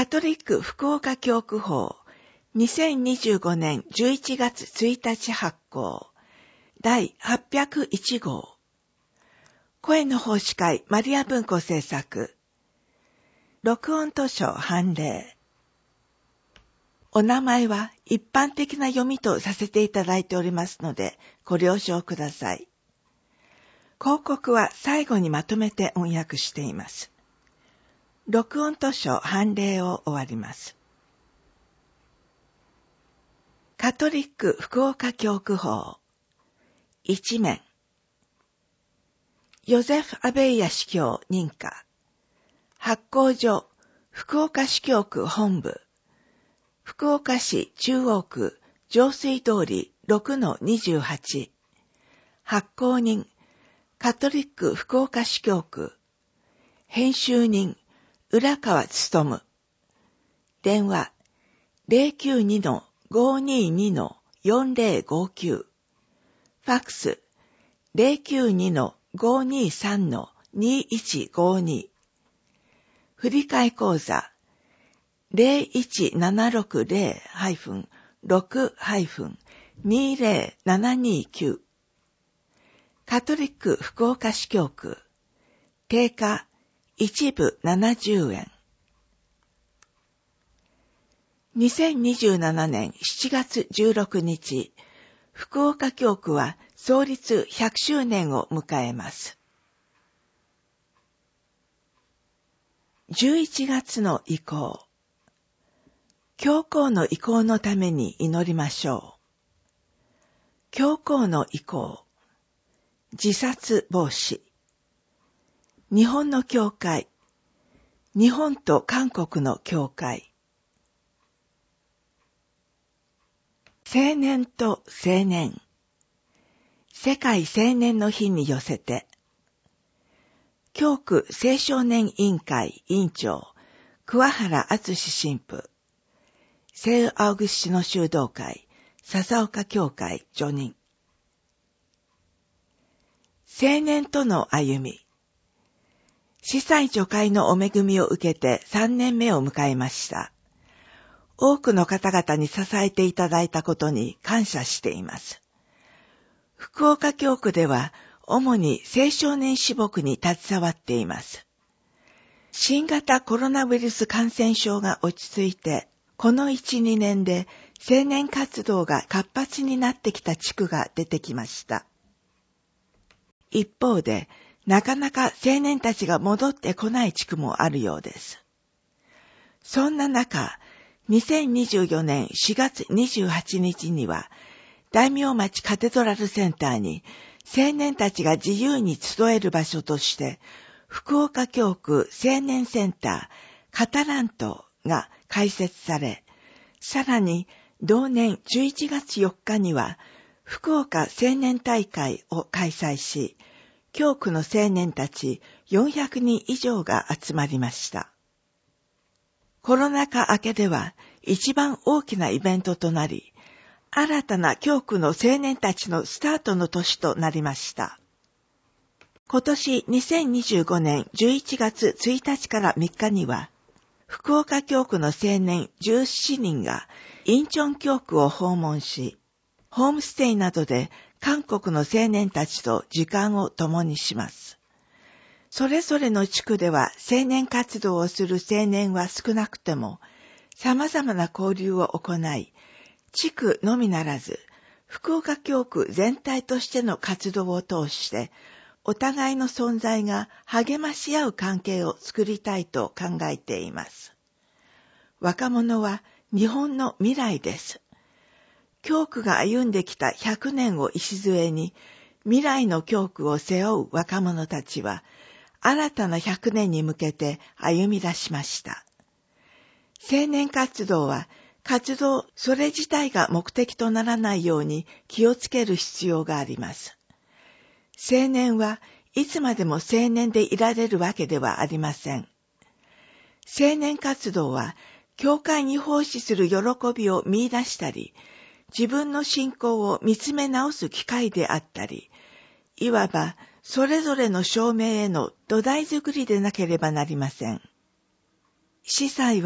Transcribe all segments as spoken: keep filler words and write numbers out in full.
カトリック福岡教区法にせんにじゅうごねんじゅういちがつついたち発行だいはっぴゃくいちごう声の奉仕会マリア文庫制作録音図書判例お名前は一般的な読みとさせていただいておりますのでご了承ください。広告は最後にまとめて翻訳しています。録音図書判例を終わります。カトリック福岡教区法一面ヨゼフ・アベイヤ司教認可発行所福岡市教区本部福岡市中央区上水通り ろくのにじゅうはち 発行人カトリック福岡市教区編集人浦川勉電話 ゼロきゅうにのごーにーにのよんぜろごきゅう ファックス ゼロきゅうにのごーにーさんのにいちごに振替口座 ゼロいちななろくゼロ ろく にゼロななにきゅう カトリック福岡市教区定価一部ななじゅうえんにせんにじゅうななねんしちがつじゅうろくにち福岡教区は創立ひゃくしゅうねんを迎えます。じゅういちがつの意向教皇の意向のために祈りましょう。教皇の意向自殺防止日本の教会日本と韓国の教会青年と青年世界青年の日に寄せて教区青少年委員会委員長桑原敦神父聖アウグスチノ修道会笹岡教会助任青年との歩み司祭助会のお恵みを受けてさんねんめを迎えました。多くの方々に支えていただいたことに感謝しています。福岡教区では主に青少年私牧に携わっています。新型コロナウイルス感染症が落ち着いて、このいち、にねんで青年活動が活発になってきた地区が出てきました。一方で、なかなか青年たちが戻ってこない地区もあるようです。そんな中、にせんにじゅうよねんしがつにじゅうはちにちには、大名町カテドラルセンターに青年たちが自由に集える場所として、福岡教区青年センターカタラントが開設され、さらに同年じゅういちがつよっかには、福岡青年大会を開催し、教区の青年たちよんひゃくにん以上が集まりました。コロナ禍明けでは一番大きなイベントとなり、新たな教区の青年たちのスタートの年となりました。今年にせんにじゅうごねんじゅういちがつついたちからみっかには、福岡教区の青年じゅうななにんがインチョン教区を訪問し、ホームステイなどで韓国の青年たちと時間を共にします。それぞれの地区では青年活動をする青年は少なくても、様々な交流を行い、地区のみならず、福岡教区全体としての活動を通して、お互いの存在が励まし合う関係を作りたいと考えています。若者は日本の未来です。教区が歩んできたひゃくねんを礎に、未来の教区を背負う若者たちは、新たなひゃくねんに向けて歩み出しました。青年活動は、活動それ自体が目的とならないように気をつける必要があります。青年はいつまでも青年でいられるわけではありません。青年活動は、教会に奉仕する喜びを見出したり、自分の信仰を見つめ直す機会であったり、いわばそれぞれの証明への土台作りでなければなりません。司祭は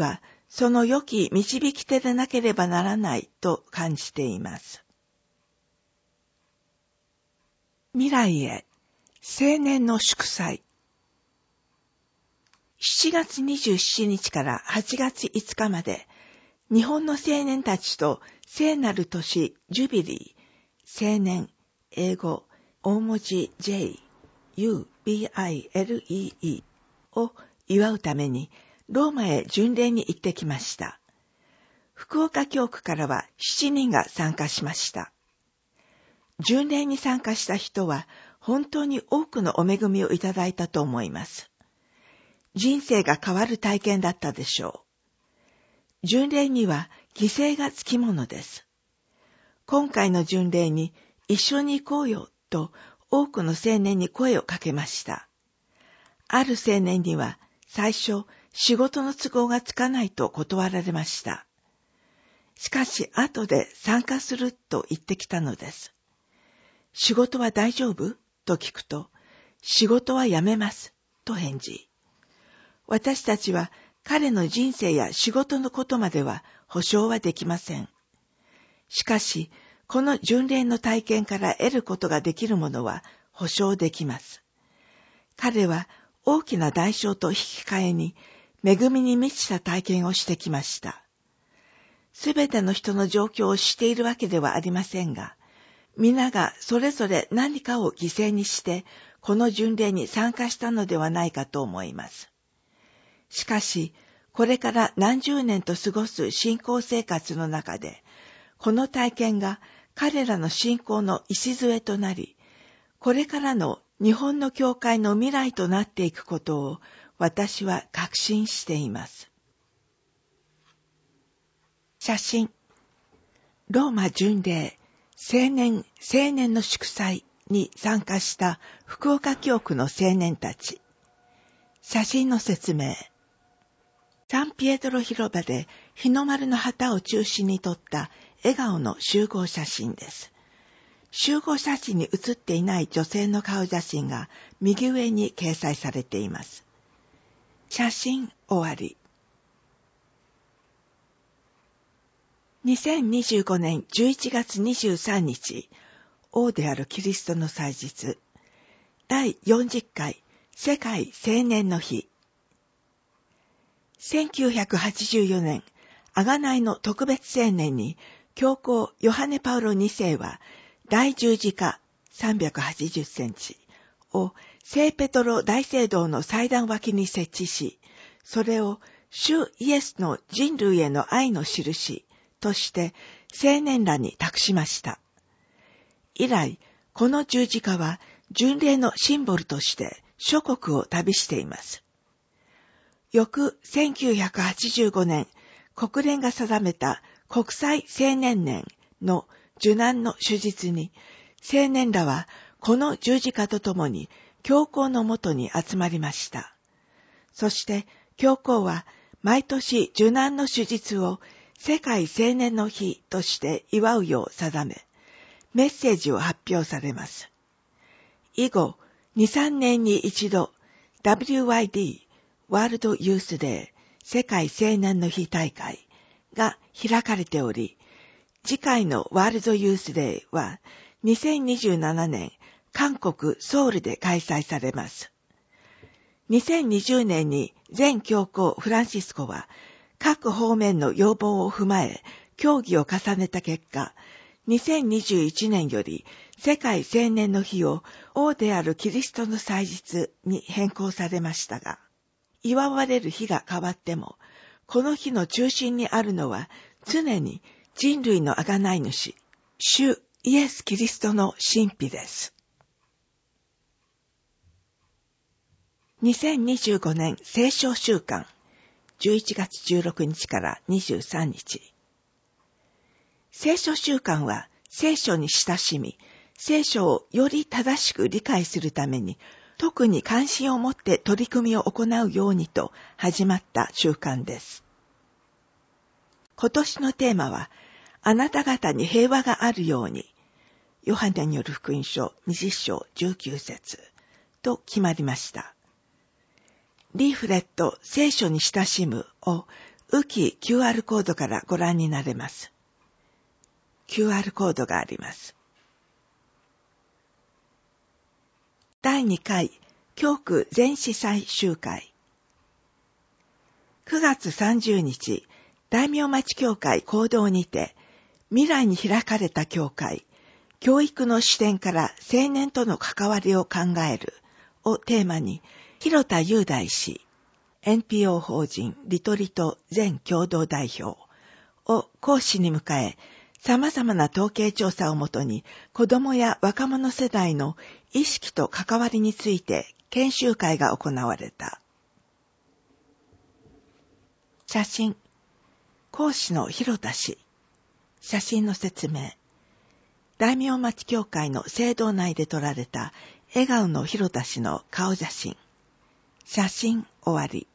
その良き導き手でなければならないと感じています。未来へ、青年の祝祭。しちがつにじゅうしちにちからはちがついつかまで、日本の青年たちと聖なる年ジュビリー、青年、英語、大文字 J、ユー、ビーアイエルイーイー を祝うためにローマへ巡礼に行ってきました。福岡教区からはしちにんが参加しました。巡礼に参加した人は本当に多くのお恵みをいただいたと思います。人生が変わる体験だったでしょう。巡礼には犠牲がつきものです。今回の巡礼に一緒に行こうよと多くの青年に声をかけました。ある青年には最初仕事の都合がつかないと断られました。しかし後で参加すると言ってきたのです。仕事は大丈夫と聞くと、仕事は辞めますと返事。私たちは彼の人生や仕事のことまでは保証はできません。しかし、この巡礼の体験から得ることができるものは保証できます。彼は大きな代償と引き換えに恵みに満ちた体験をしてきました。すべての人の状況を知っているわけではありませんが、皆がそれぞれ何かを犠牲にしてこの巡礼に参加したのではないかと思います。しかし、これから何十年と過ごす信仰生活の中で、この体験が彼らの信仰の礎となり、これからの日本の教会の未来となっていくことを私は確信しています。写真。ローマ巡礼青年青年の祝祭に参加した福岡教区の青年たち。写真の説明。サンピエトロ広場で日の丸の旗を中心に撮った笑顔の集合写真です。集合写真に写っていない女性の顔写真が右上に掲載されています。写真終わり。にせんにじゅうごねんじゅういちがつにじゅうさんにち、王であるキリストの祭日、だいよんじゅっかい世界青年の日。せんきゅうひゃくはちじゅうよねん、贖いの特別青年に、教皇ヨハネ・パウロにせいは、大十字架さんびゃくはちじゅっセンチを聖ペトロ大聖堂の祭壇脇に設置し、それを主イエスの人類への愛の印として青年らに託しました。以来、この十字架は巡礼のシンボルとして諸国を旅しています。翌せんきゅうひゃくはちじゅうごねん、国連が定めた国際青年年の受難の主日に、青年らはこの十字架とともに教皇のもとに集まりました。そして教皇は毎年受難の主日を世界青年の日として祝うよう定め、メッセージを発表されます。以後、に、さんねんに一度 ダブリューワイディーワールドユースデー世界青年の日大会が開かれており、次回のワールドユースデーはにせんにじゅうななねん韓国ソウルで開催されます。にせんにじゅうねんに前教皇フランシスコは各方面の要望を踏まえ協議を重ねた結果、にせんにじゅういちねんより世界青年の日を王であるキリストの祭日に変更されましたが、祝われる日が変わっても、この日の中心にあるのは常に人類の贖い主、主イエス・キリストの神秘です。にせんにじゅうごねん聖書週間、じゅういちがつじゅうろくにちからにじゅうさんにち。聖書週間は聖書に親しみ、聖書をより正しく理解するために、特に関心を持って取り組みを行うようにと始まった習慣です。今年のテーマは、あなた方に平和があるように、ヨハネによる福音書にじゅっしょうじゅうきゅうせつと決まりました。リーフレット聖書に親しむを雨季 キューアール コードからご覧になれます。キューアール コードがあります。だいにかい教区全司祭集会。くがつさんじゅうにち、大名町教会講堂にて、未来に開かれた教会、教育の視点から青年との関わりを考えるをテーマに、広田雄大氏、エヌピーオー 法人リトリト全共同代表を講師に迎え、様々な統計調査をもとに子どもや若者世代の意識と関わりについて研修会が行われた。写真、講師の広田氏。写真の説明。大名町教会の聖堂内で撮られた笑顔の広田氏の顔写真。写真終わり。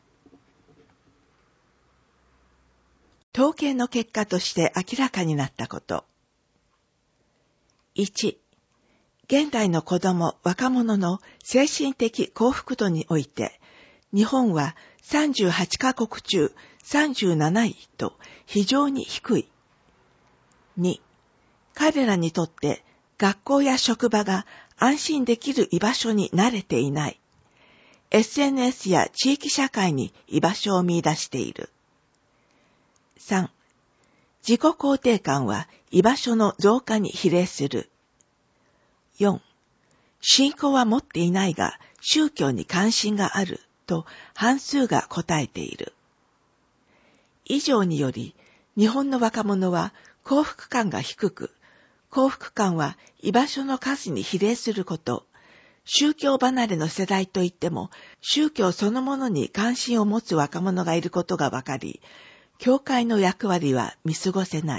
統計の結果として明らかになったこと。いち、現代の子供、若者の精神的幸福度において、日本はさんじゅうはちカ国中さんじゅうなないと非常に低い。に、彼らにとって学校や職場が安心できる居場所に慣れていない。エスエヌエス や地域社会に居場所を見出している。さん、自己肯定感は居場所の増加に比例する。よん、信仰は持っていないが宗教に関心があると半数が答えている。以上により、日本の若者は幸福感が低く、幸福感は居場所の数に比例すること、宗教離れの世代といっても、宗教そのものに関心を持つ若者がいることがわかり、教会の役割は見過ごせない。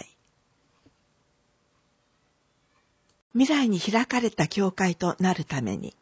未来に開かれた教会となるために、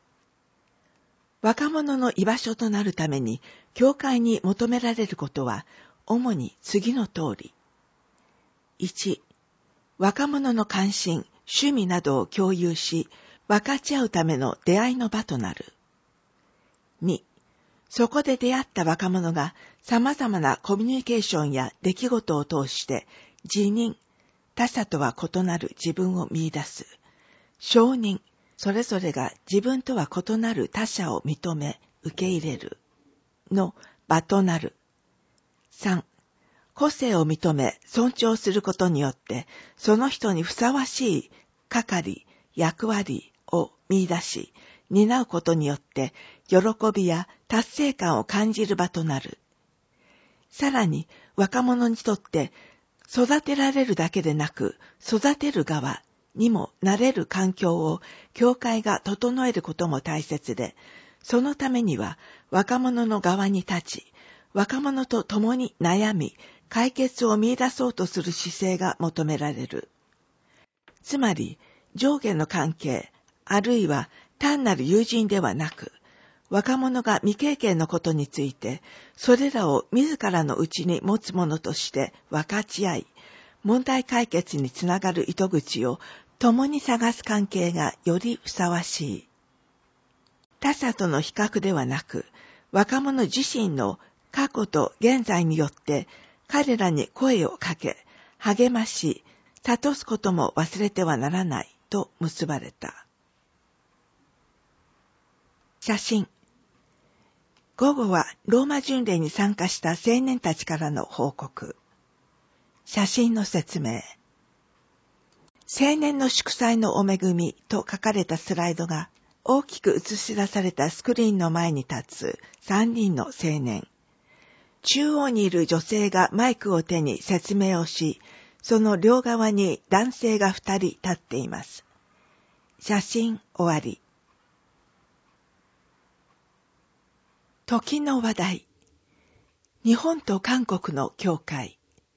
若者の居場所となるために、教会に求められることは、主に次の通り。いち、若者の関心、趣味などを共有し、分かち合うための出会いの場となる。に、そこで出会った若者が様々なコミュニケーションや出来事を通して自認、他者とは異なる自分を見出す。承認、それぞれが自分とは異なる他者を認め、受け入れる。の場となる。さん、個性を認め、尊重することによって、その人にふさわしい係、役割を見出し、担うことによって、喜びや達成感を感じる場となる。さらに、若者にとって、育てられるだけでなく、育てる側にもなれる環境を、教会が整えることも大切で、そのためには、若者の側に立ち、若者と共に悩み、解決を見出そうとする姿勢が求められる。つまり、上下の関係、あるいは単なる友人ではなく、若者が未経験のことについて、それらを自らのうちに持つものとして分かち合い、問題解決につながる糸口を共に探す関係がよりふさわしい。他者との比較ではなく、若者自身の過去と現在によって彼らに声をかけ、励まし、諭すことも忘れてはならないと結ばれた。写真。午後はローマ巡礼に参加した青年たちからの報告。写真の説明。青年の祝祭のお恵みと書かれたスライドが大きく映し出されたスクリーンの前に立つさんにんの青年。中央にいる女性がマイクを手に説明をし、その両側に男性がふたり立っています。写真終わり。時の話題。日本と韓国の境界。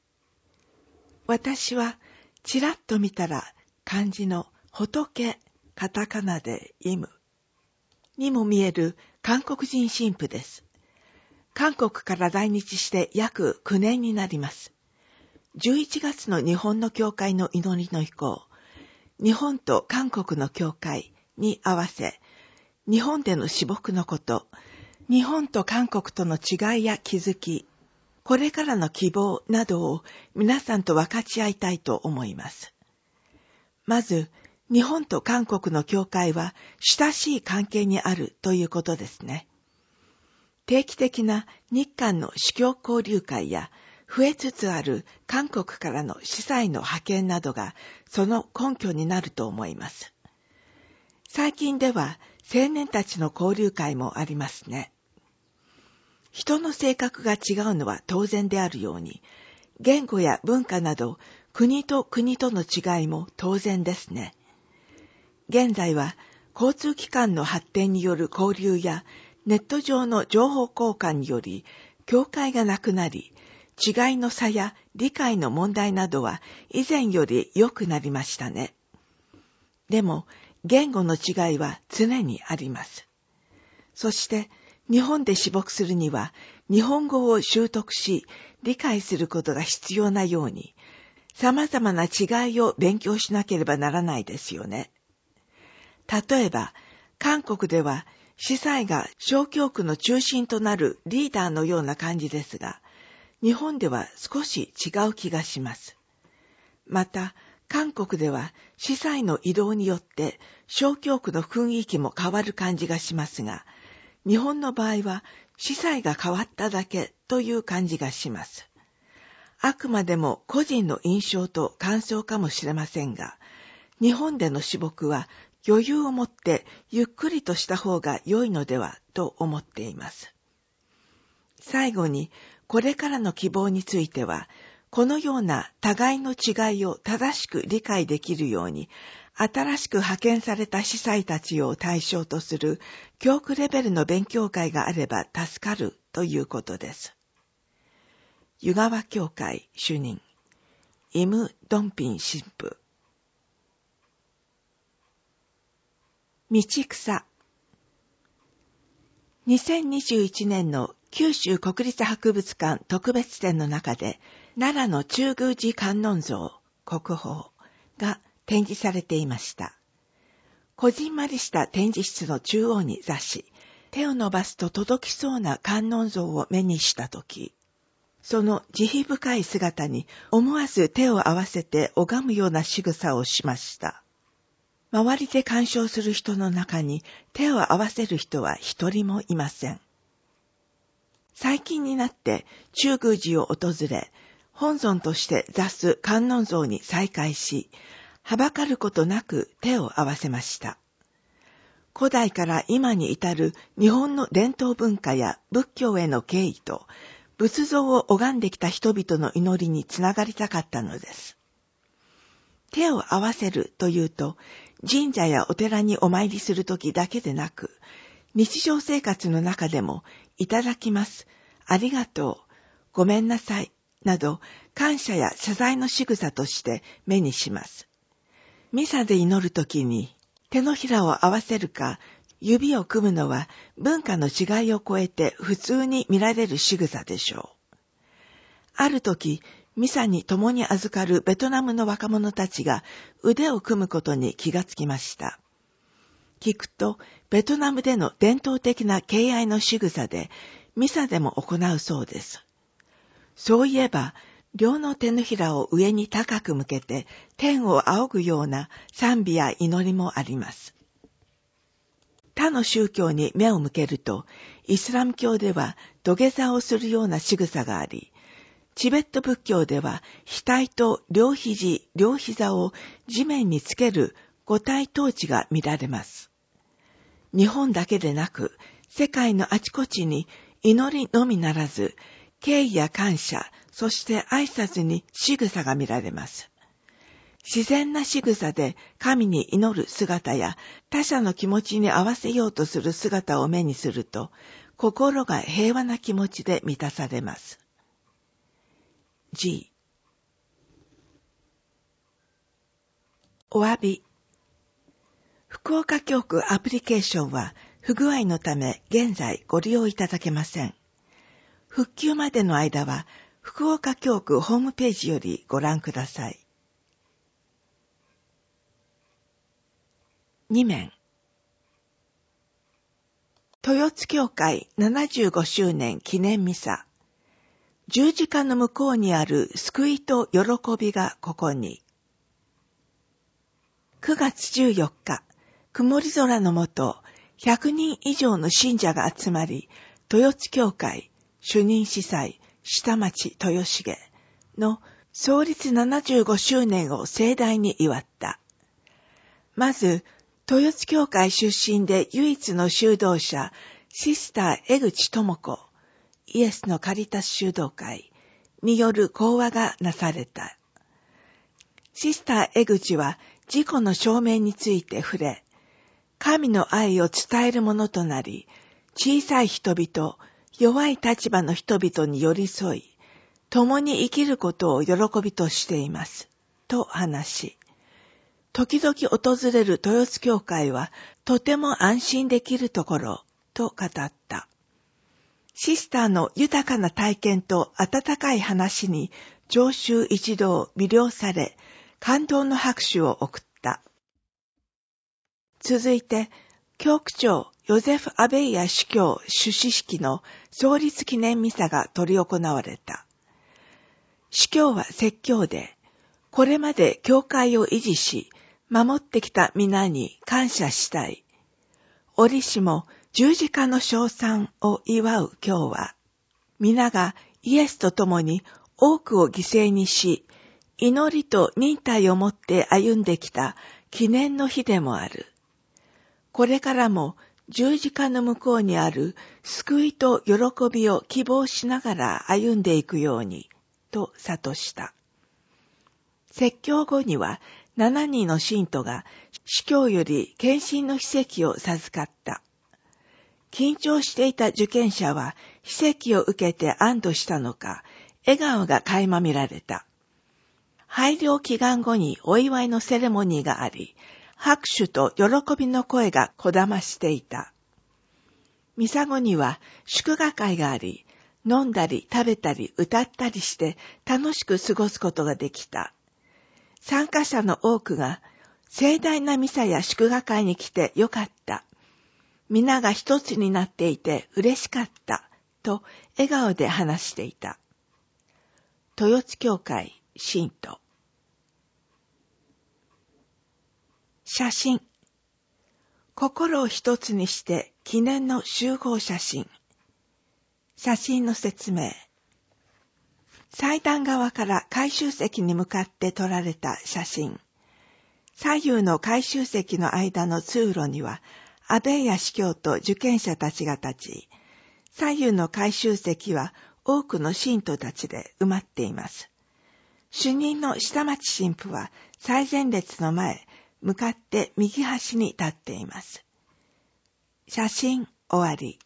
私はちらっと見たら漢字の仏、カタカナでイムにも見える韓国人神父です。韓国から来日して約きゅうねんになります。じゅういちがつの日本の教会の祈りの以降、日本と韓国の教会に合わせ、日本での私牧のこと、日本と韓国との違いや気づき、 これからの希望などを皆さんと分かち合いたいと思います。まず、日本と韓国の教会は親しい関係にあるということですね。定期的な日韓の司教交流会や増えつつある韓国からの司祭の派遣などがその根拠になると思います。最近では青年たちの交流会もありますね。人の性格が違うのは当然であるように、言語や文化など国と国との違いも当然ですね。現在は交通機関の発展による交流やネット上の情報交換により境界がなくなり、違いの差や理解の問題などは以前より良くなりましたね。でも言語の違いは常にあります。そして日本で私牧するには日本語を習得し理解することが必要なように、様々な違いを勉強しなければならないですよね。例えば、韓国では司祭が小教区の中心となるリーダーのような感じですが、日本では少し違う気がします。また、韓国では司祭の移動によって小教区の雰囲気も変わる感じがしますが、日本の場合は司祭が変わっただけという感じがします。あくまでも個人の印象と感想かもしれませんが、日本での私牧は余裕を持ってゆっくりとした方が良いのではと思っています。最後に、これからの希望については、このような互いの違いを正しく理解できるように、新しく派遣された司祭たちを対象とする教区レベルの勉強会があれば助かるということです。湯川教会主任、イム・ドンピン神父。道草。にせんにじゅういちねんの九州国立博物館特別展の中で、奈良の中宮寺観音像、国宝が展示されていました。こじんまりした展示室の中央に座し、手を伸ばすと届きそうな観音像を目にしたとき、その慈悲深い姿に思わず手を合わせて拝むような仕草をしました。周りで鑑賞する人の中に手を合わせる人は一人もいません。最近になって中宮寺を訪れ、本尊として座す観音像に再会し、はばかることなく手を合わせました。古代から今に至る日本の伝統文化や仏教への敬意と、仏像を拝んできた人々の祈りにつながりたかったのです。手を合わせるというと、神社やお寺にお参りするときだけでなく、日常生活の中でも、いただきます、ありがとう、ごめんなさい、など、感謝や謝罪の仕草として目にします。ミサで祈るときに、手のひらを合わせるか、指を組むのは文化の違いを超えて普通に見られる仕草でしょう。あるとき、ミサに共に預かるベトナムの若者たちが腕を組むことに気がつきました。聞くと、ベトナムでの伝統的な敬愛の仕草で、ミサでも行うそうです。そういえば、両の手のひらを上に高く向けて天を仰ぐような賛美や祈りもあります。他の宗教に目を向けると、イスラム教では土下座をするような仕草があり、チベット仏教では額と両肘、両膝を地面につける五体統治が見られます。日本だけでなく、世界のあちこちに祈りのみならず、敬意や感謝、そして挨拶に仕草が見られます。自然な仕草で神に祈る姿や他者の気持ちに合わせようとする姿を目にすると、心が平和な気持ちで満たされます。G。お詫び。福岡教区アプリケーションは不具合のため現在ご利用いただけません。復旧までの間は福岡教区ホームページよりご覧ください。に面。豊津教会ななじゅうごしゅうねん記念ミサ。 十字架の向こうにある救いと喜びがここに。くがつじゅうよっか、曇り空の下、ひゃくにん以上の信者が集まり、豊津教会、主任司祭、下町豊重の創立ななじゅうごしゅうねんを盛大に祝った。まず、豊津教会出身で唯一の修道者、シスター江口智子、イエスのカリタス修道会による講話がなされた。シスター江口は自己の証明について触れ、神の愛を伝えるものとなり、小さい人々、弱い立場の人々に寄り添い、共に生きることを喜びとしています、と話し、時々訪れる豊津教会はとても安心できるところ、と語った。シスターの豊かな体験と温かい話に聴衆一同魅了され、感動の拍手を送った。続いて、教区長ヨゼフ・アベイヤ司教主祀式の創立記念ミサが執り行われた。司教は説教で、これまで教会を維持し、守ってきた皆に感謝したい。折しも十字架の称賛を祝う今日は、皆がイエスと共に多くを犠牲にし、祈りと忍耐をもって歩んできた記念の日でもある。これからも十字架の向こうにある救いと喜びを希望しながら歩んでいくように、と諭した。説教後にはななにんの信徒が司教より献身の秘跡を授かった。緊張していた受験者は秘跡を受けて安堵したのか、笑顔が垣間見られた。拝領祈願後にお祝いのセレモニーがあり、拍手と喜びの声がこだましていた。ミサ後には祝賀会があり、飲んだり食べたり歌ったりして楽しく過ごすことができた。参加者の多くが盛大なミサや祝賀会に来てよかった。皆が一つになっていて嬉しかった、と笑顔で話していた。豊津教会信徒。写真。心を一つにして記念の集合写真。写真の説明。祭壇側から回収席に向かって撮られた写真。左右の回収席の間の通路には、アベイヤ司教と受験者たちが立ち、左右の回収席は多くの信徒たちで埋まっています。主任の下町神父は最前列の前、向かって右端に立っています。写真終わり。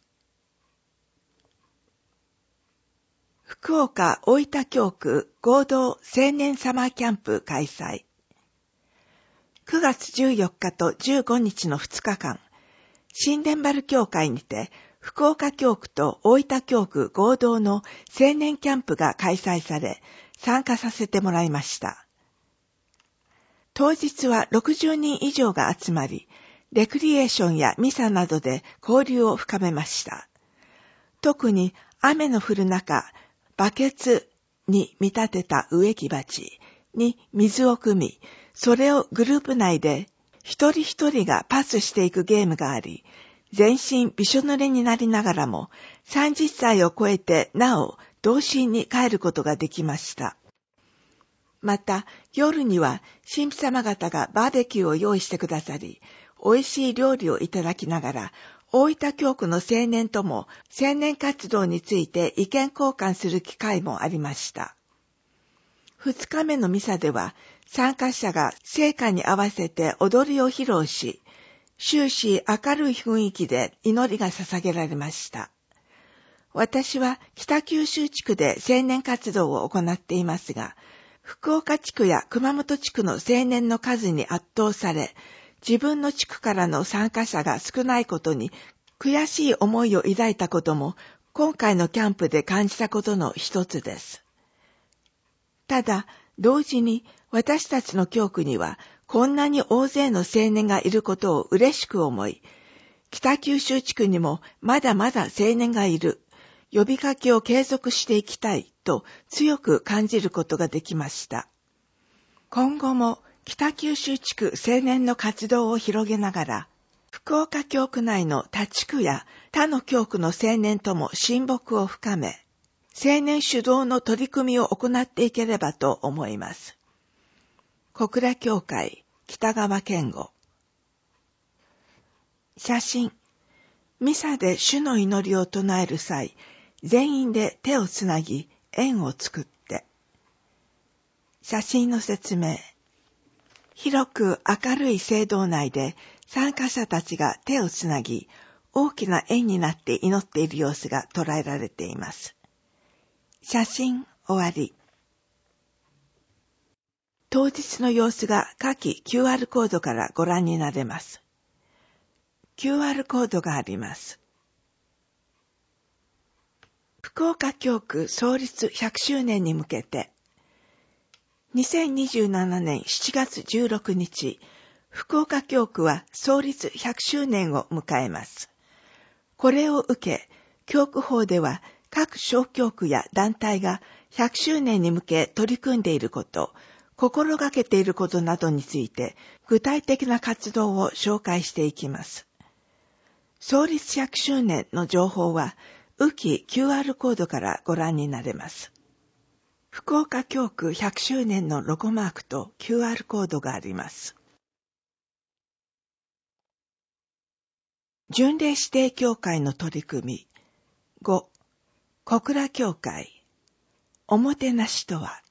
福岡大分教区合同青年サマーキャンプ開催。くがつじゅうよっかとじゅうごにちのふつかかん、新田原教会にて福岡教区と大分教区合同の青年キャンプが開催され、参加させてもらいました。当日はろくじゅうにん以上が集まり、レクリエーションやミサなどで交流を深めました。特に雨の降る中、バケツに見立てた植木鉢に水を汲み、それをグループ内で一人一人がパスしていくゲームがあり、全身びしょ濡れになりながらもさんじゅっさいを超えてなお童心に帰ることができました。また夜には神父様方がバーベキューを用意してくださり、美味しい料理をいただきながら、大分教区の青年とも青年活動について意見交換する機会もありました。二日目のミサでは参加者が聖歌に合わせて踊りを披露し、終始明るい雰囲気で祈りが捧げられました。私は北九州地区で青年活動を行っていますが、福岡地区や熊本地区の青年の数に圧倒され、自分の地区からの参加者が少ないことに悔しい思いを抱いたことも今回のキャンプで感じたことの一つです。ただ、同時に私たちの教区にはこんなに大勢の青年がいることを嬉しく思い、北九州地区にもまだまだ青年がいる。 呼びかけを継続していきたいと強く感じることができました。今後も北九州地区青年の活動を広げながら、福岡教区内の他地区や他の教区の青年とも親睦を深め、青年主導の取り組みを行っていければと思います。小倉教会北川健吾。写真。ミサで主の祈りを唱える際、全員で手をつなぎ円を作って。写真の説明。広く明るい聖堂内で参加者たちが手をつなぎ、大きな円になって祈っている様子が捉えられています。写真終わり。当日の様子が下記 キューアール コードからご覧になれます。キューアール コードがあります。福岡教区創立ひゃくしゅうねんに向けて、にせんにじゅうななねんしちがつじゅうろくにち、福岡教区は創立ひゃくしゅうねんを迎えます。これを受け、教区法では各小教区や団体がひゃくしゅうねんに向け取り組んでいること、心がけていることなどについて具体的な活動を紹介していきます。創立ひゃくしゅうねんの情報は、右記 キューアール コードからご覧になれます。福岡教区ひゃくしゅうねんのロゴマークと キューアール コードがあります。巡礼指定教会の取り組み。ご、小倉教会。おもてなしとは。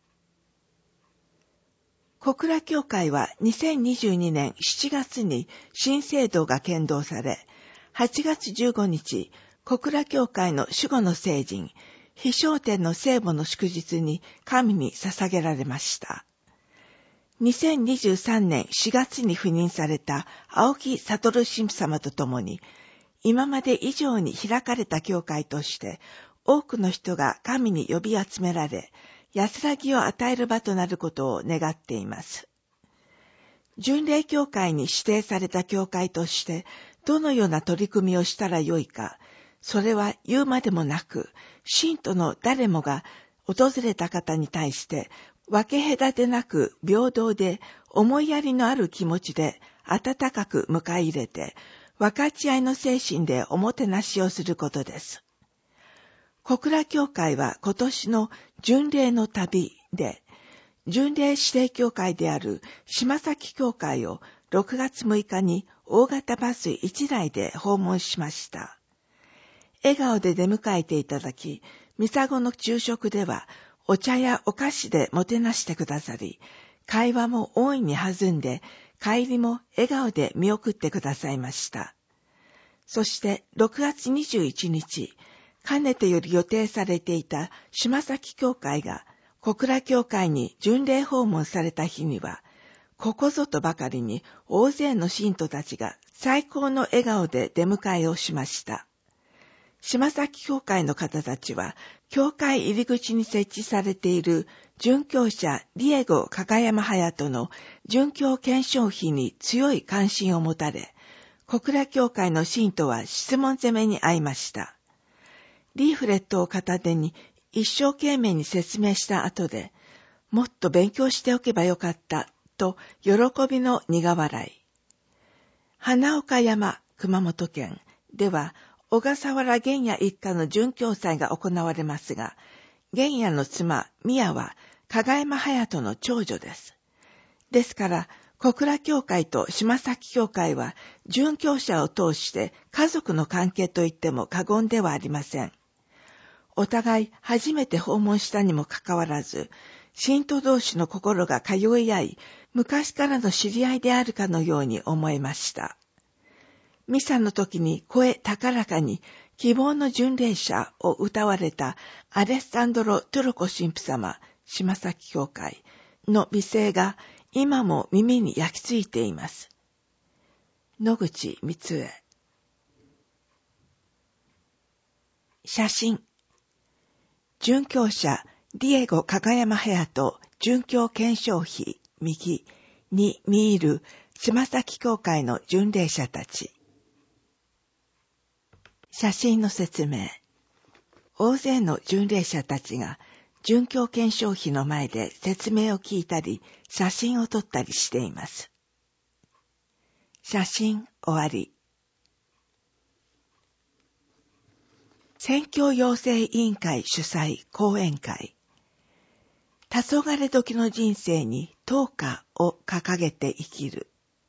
小倉教会はにせんにじゅうにねんしちがつに新制度が検討され、はちがつじゅうごにち、小倉教会の守護の聖人、飛翔天の聖母の祝日に神に捧げられました。にせんにじゅうさんねんしがつに赴任された青木悟神父様と共に、今まで以上に開かれた教会として、多くの人が神に呼び集められ、安らぎを与える場となることを願っています。巡礼教会に指定された教会として、どのような取り組みをしたらよいか、それは言うまでもなく、信徒の誰もが訪れた方に対して、分け隔てなく平等で思いやりのある気持ちで温かく迎え入れて、分かち合いの精神でおもてなしをすることです。小倉教会は今年の巡礼の旅で、巡礼指定教会である島崎教会をろくがつむいかに大型バスいちだいで訪問しました。笑顔で出迎えていただき、ミサゴの昼食ではお茶やお菓子でもてなしてくださり、会話も大いに弾んで、帰りも笑顔で見送ってくださいました。そしてろくがつにじゅういちにち、かねてより予定されていた島崎教会が小倉教会に巡礼訪問された日には、ここぞとばかりに大勢の信徒たちが最高の笑顔で出迎えをしました。島崎教会の方たちは、教会入り口に設置されている殉教者ディエゴ・加賀山隼人の殉教顕彰碑に強い関心を持たれ、小倉教会の信徒は質問攻めに遭いました。リーフレットを片手に一生懸命に説明した後で、もっと勉強しておけばよかったと喜びの苦笑い。花岡山、熊本県では、小笠原玄也一家の殉教祭が行われますが、玄也の妻、宮は、加賀山隼人の長女です。ですから、小倉教会と島崎教会は、殉教者を通して家族の関係といっても過言ではありません。お互い初めて訪問したにもかかわらず、信徒同士の心が通い合い、昔からの知り合いであるかのように思えました。ミサの時に声高らかに希望の巡礼者を歌われたアレッサンドロ・トゥロコ神父様、島崎教会の美声が今も耳に焼き付いています。野口光恵。写真。殉教者ディエゴ・加賀山隼人殉教顕彰碑右に見入る島崎教会の巡礼者たち。写真の説明。 大勢の巡礼者たちが殉教検証碑の前で説明を聞いたり、写真を撮ったりしています。写真終わり。宣教養成委員会主催講演会。黄昏時の人生に灯火を掲げて生きる。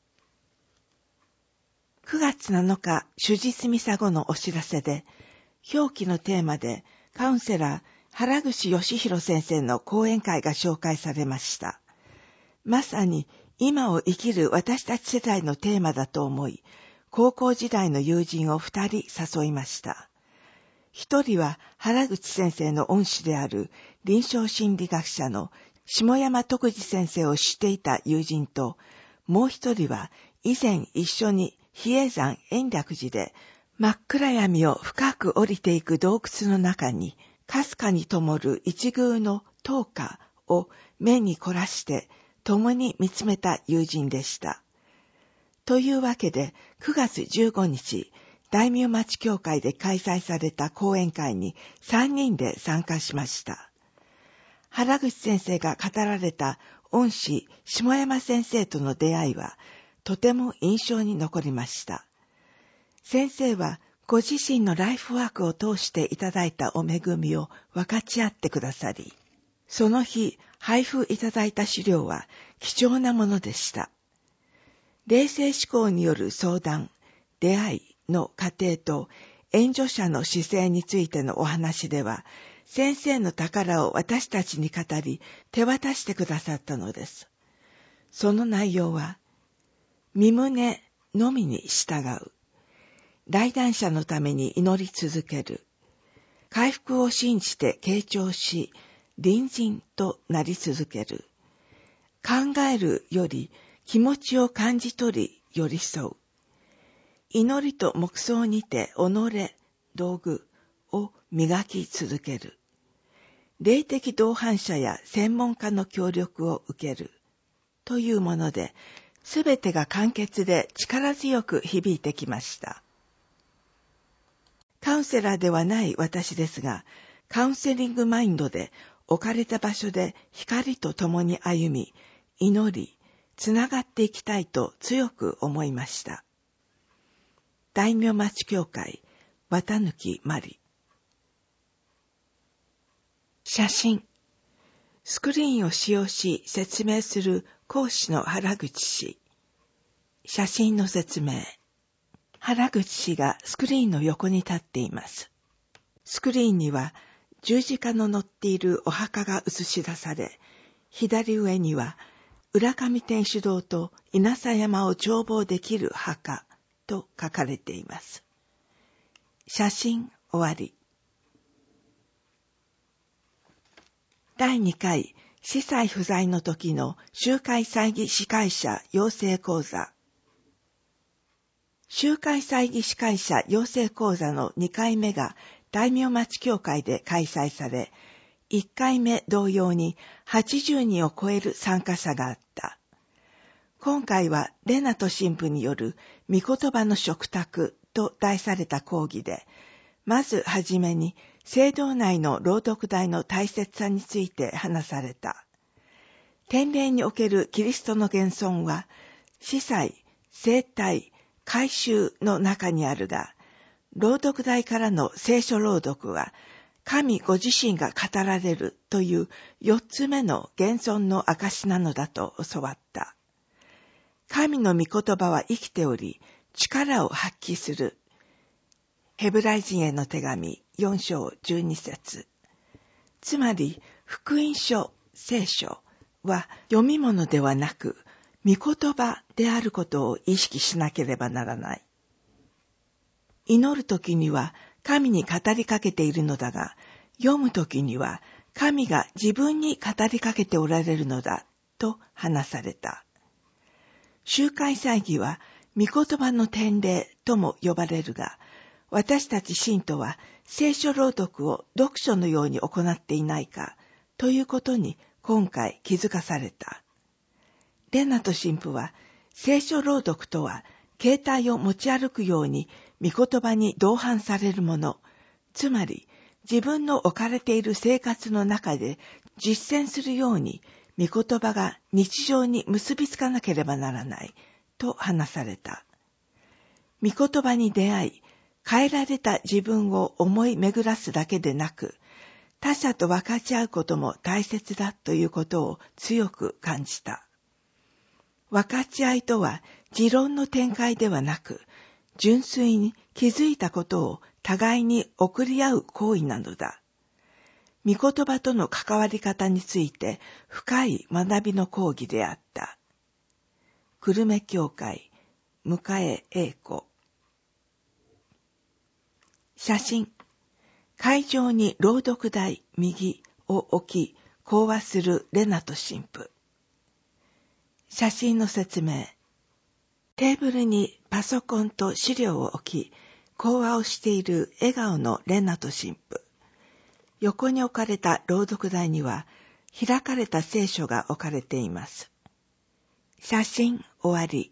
くがつなのか、主日ミサ後のお知らせで、表記のテーマでカウンセラー原口義弘先生の講演会が紹介されました。まさに今を生きる私たち世代のテーマだと思い、高校時代の友人を二人誘いました。一人は原口先生の恩師である臨床心理学者の下山徳次先生を知っていた友人と、もう一人は以前一緒に比叡山延暦寺で真っ暗闇を深く降りていく洞窟の中にかすかに灯る一宮の灯火を目に凝らして共に見つめた友人でした。というわけでくがつじゅうごにち、大名町教会で開催された講演会にさんにんで参加しました。原口先生が語られた恩師下山先生との出会いはとても印象に残りました。先生はご自身のライフワークを通していただいたお恵みを分かち合ってくださり、その日配布いただいた資料は貴重なものでした。霊性思考による相談、出会いの過程と援助者の姿勢についてのお話では、先生の宝を私たちに語り手渡してくださったのです。その内容は、身旨のみに従う、来談者のために祈り続ける、回復を信じて傾聴し、隣人となり続ける、考えるより気持ちを感じ取り寄り添う、祈りと黙想にて己、道具を磨き続ける、霊的同伴者や専門家の協力を受けるというもので、すべてが簡潔で力強く響いてきました。カウンセラーではない私ですが、カウンセリングマインドで置かれた場所で光と共に歩み、祈り、つながっていきたいと強く思いました。大名町教会、綿貫まり。写真。スクリーンを使用し説明する講師の原口氏。写真の説明。原口氏がスクリーンの横に立っています。スクリーンには十字架の載っているお墓が映し出され、左上には浦上天主堂と稲佐山を眺望できる墓と書かれています。写真終わり。だいにかい司祭不在の時の集会祭儀司会者養成講座。集会祭儀司会者養成講座のにかいめが大名町教会で開催され、いっかいめ同様にはちじゅうにんを超える参加者があった。今回はレナト神父による御言葉の食卓と題された講義で、まずはじめに聖堂内の朗読台の大切さについて話された。典礼におけるキリストの現存は、司祭、聖体、改宗の中にあるが、朗読台からの聖書朗読は、神ご自身が語られるという四つ目の現存の証なのだと教わった。神の御言葉は生きており、力を発揮する。ヘブライ人への手紙よんしょうじゅうにせつ。つまり、福音書、聖書は読み物ではなく、御言葉であることを意識しなければならない。祈るときには神に語りかけているのだが、読むときには神が自分に語りかけておられるのだと話された。集会祭儀は御言葉の典礼とも呼ばれるが、私たち信徒は聖書朗読を読書のように行っていないかということに今回気づかされた。レナト神父は、聖書朗読とは、携帯を持ち歩くように御言葉に同伴されるもの、つまり自分の置かれている生活の中で実践するように、御言葉が日常に結びつかなければならないと話された。御言葉に出会い、変えられた自分を思い巡らすだけでなく、他者と分かち合うことも大切だということを強く感じた。分かち合いとは持論の展開ではなく、純粋に気づいたことを互いに送り合う行為なのだ。御言葉との関わり方について深い学びの講義であった。久留米教会、向江英子。写真。会場に朗読台右を置き、講話するレナト神父。写真の説明。テーブルにパソコンと資料を置き、講話をしている笑顔のレナト神父。横に置かれた朗読台には、開かれた聖書が置かれています。写真終わり。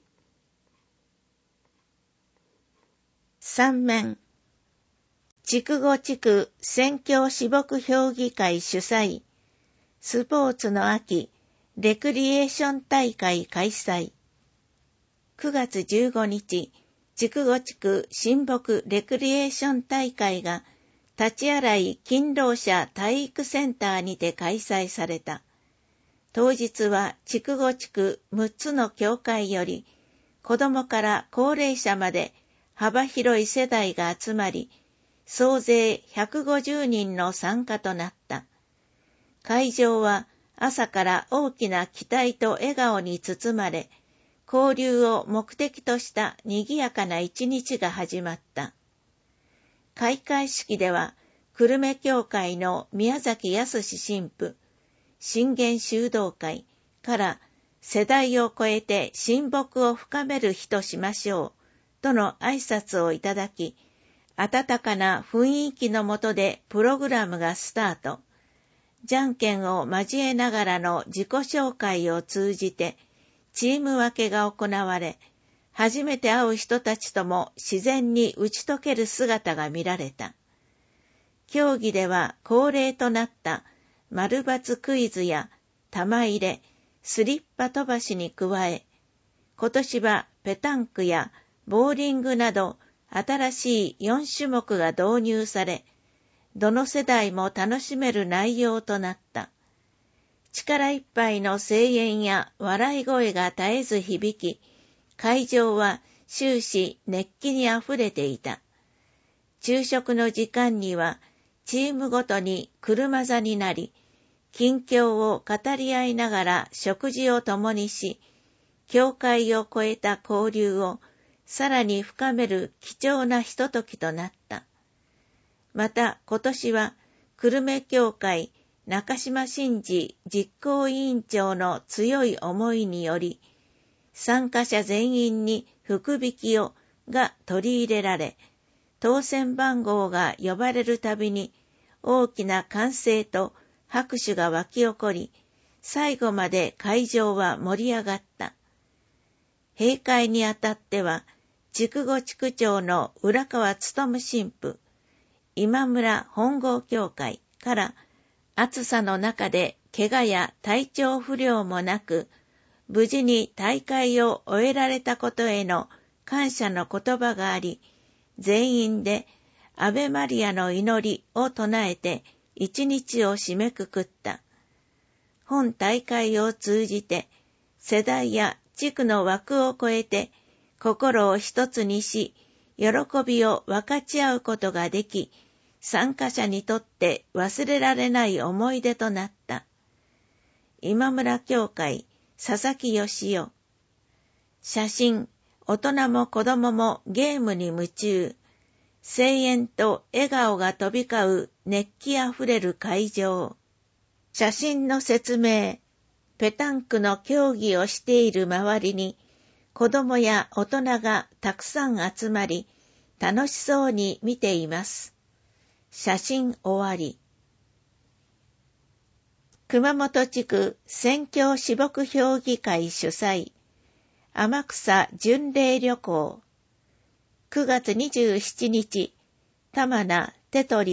三面。筑後地区宣教師牧評議会主催、スポーツの秋、レクリエーション大会開催。くがつじゅうごにち、筑後地区親牧レクリエーション大会が、立洗い勤労者体育センターにて開催された。当日は筑後地区むっつの教会より、子供から高齢者まで幅広い世代が集まり、総勢ひゃくごじゅうにんの参加となった。会場は朝から大きな期待と笑顔に包まれ、交流を目的とした賑やかな一日が始まった。開会式では、久留米教会の宮崎康神父、信玄修道会から世代を超えて親睦を深める日としましょう、との挨拶をいただき、温かな雰囲気の下でプログラムがスタート。じゃんけんを交えながらの自己紹介を通じて、チーム分けが行われ、初めて会う人たちとも自然に打ち解ける姿が見られた。競技では恒例となった丸抜クイズや玉入れ、スリッパ飛ばしに加え、今年はペタンクやボーリングなど新しいよんしゅもくが導入され、どの世代も楽しめる内容となった。力いっぱいの声援や笑い声が絶えず響き、会場は終始熱気にあふれていた。昼食の時間にはチームごとに車座になり、近況を語り合いながら食事を共にし、境界を越えた交流をさらに深める貴重なひとときとなった。また今年は久留米教会中島真治実行委員長の強い思いにより、参加者全員に福引きをが取り入れられ、当選番号が呼ばれるたびに大きな歓声と拍手が湧き起こり、最後まで会場は盛り上がった。閉会にあたっては、筑後地区長の浦川勉神父、今村本郷教会から暑さの中で怪我や体調不良もなく、無事に大会を終えられたことへの感謝の言葉があり、全員でアベマリアの祈りを唱えて一日を締めくくった。本大会を通じて世代や地区の枠を超えて心を一つにし、喜びを分かち合うことができ、参加者にとって忘れられない思い出となった。今村教会、佐々木義雄。写真、大人も子供もゲームに夢中。声援と笑顔が飛び交う熱気あふれる会場。写真の説明。ペタンクの競技をしている周りに、子供や大人がたくさん集まり、楽しそうに見ています。写真終わり。熊本地区宣教師牧評議会主催、天草巡礼旅行。くがつにじゅうしちにち、玉名、手取、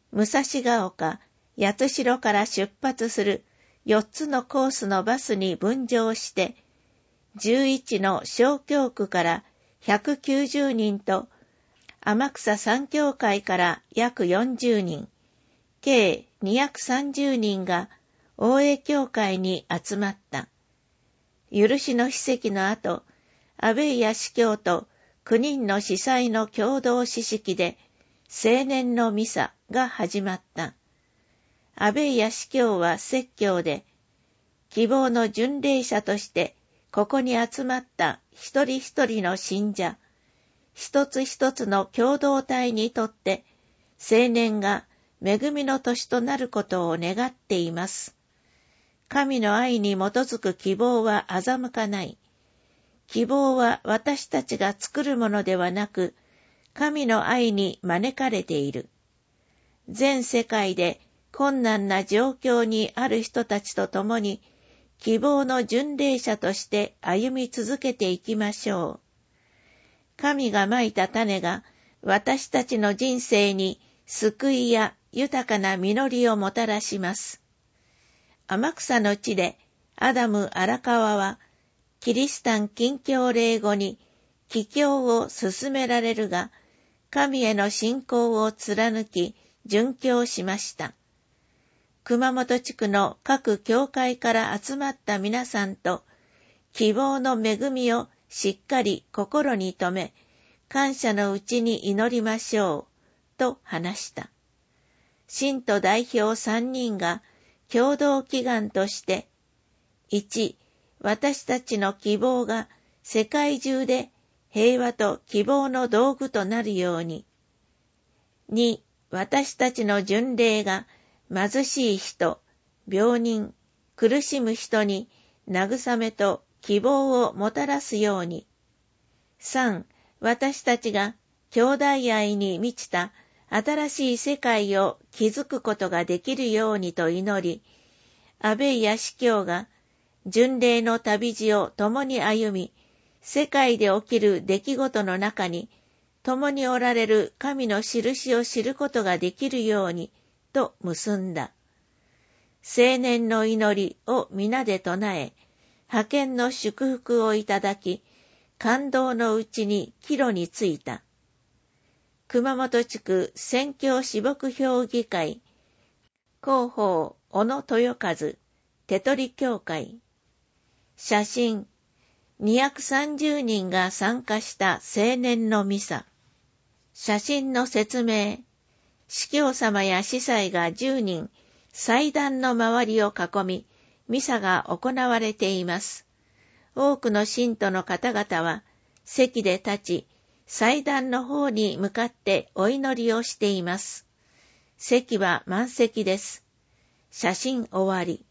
武蔵ヶ丘、八代から出発するよっつのコースのバスに分乗して、じゅういちの小教区からひゃくきゅうじゅうにんと、天草三教会から約よんじゅうにん、計にひゃくさんじゅうにんが大江教会に集まった。許しの秘跡の後、安倍屋司教ときゅうにんの司祭の共同司式で、青年のミサが始まった。安倍屋司教は説教で、希望の巡礼者として、ここに集まった一人一人の信者、一つ一つの共同体にとって、青年が恵みの年となることを願っています。神の愛に基づく希望は欺かない。希望は私たちが作るものではなく、神の愛に招かれている。全世界で困難な状況にある人たちと共に、希望の巡礼者として歩み続けていきましょう。神がまいた種が私たちの人生に救いや豊かな実りをもたらします。天草の地でアダム荒川はキリシタン禁教令後に帰教を進められるが、神への信仰を貫き殉教しました。熊本地区の各教会から集まった皆さんと希望の恵みをしっかり心に留め、感謝のうちに祈りましょう、と話した。信徒代表さんにんが共同祈願として、いち、私たちの希望が世界中で平和と希望の道具となるように。に、私たちの巡礼が貧しい人、病人、苦しむ人に慰めと希望をもたらすように。さん、私たちが兄弟愛に満ちた新しい世界を築くことができるようにと祈り、安倍屋司教が巡礼の旅路を共に歩み、世界で起きる出来事の中に共におられる神の印を知ることができるようにと結んだ。青年の祈りを皆で唱え、派遣の祝福をいただき、感動のうちに帰路に着いた。熊本地区宣教士牧評議会、広報小野豊和、手取教会。写真、にひゃくさんじゅうにんが参加した青年のミサ。写真の説明、司教様や司祭がじゅうにん、祭壇の周りを囲み、ミサが行われています。多くの信徒の方々は、席で立ち、祭壇の方に向かってお祈りをしています。席は満席です。写真終わり。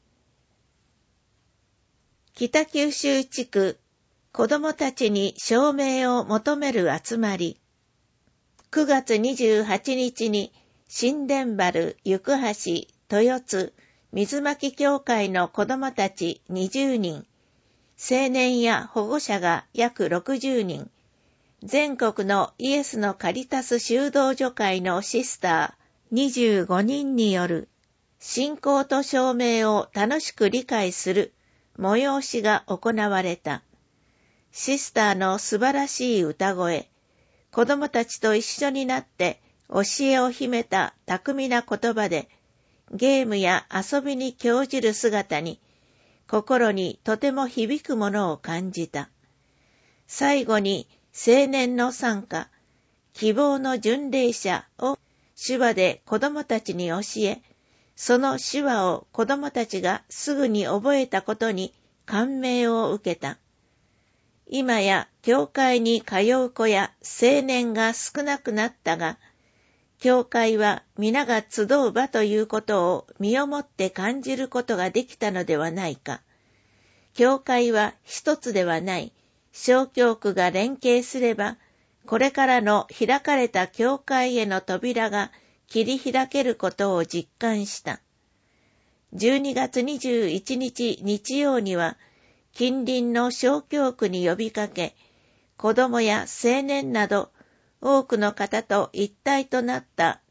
北九州地区、子どもたちに証明を求める集まり。くがつにじゅうはちにちに、新田原、行橋、豊津、水巻教会の子どもたちにじゅうにん、青年や保護者が約ろくじゅうにん、全国のイエスのカリタス修道女会のシスターにじゅうごにんによる信仰と証明を楽しく理解する催しが行われた。シスターの素晴らしい歌声、子供たちと一緒になって教えを秘めた巧みな言葉でゲームや遊びに興じる姿に心にとても響くものを感じた。最後に青年の賛歌、希望の巡礼者を手話で子供たちに教え、その手話を子供たちがすぐに覚えたことに感銘を受けた。今や教会に通う子や青年が少なくなったが、教会は皆が集う場ということを身をもって感じることができたのではないか。教会は一つではない。小教区が連携すれば、これからの開かれた教会への扉が切り開けることを実感した。じゅうにがつにじゅういちにち日曜には、近隣の小教区に呼びかけ、子供や青年など多くの方と一体となった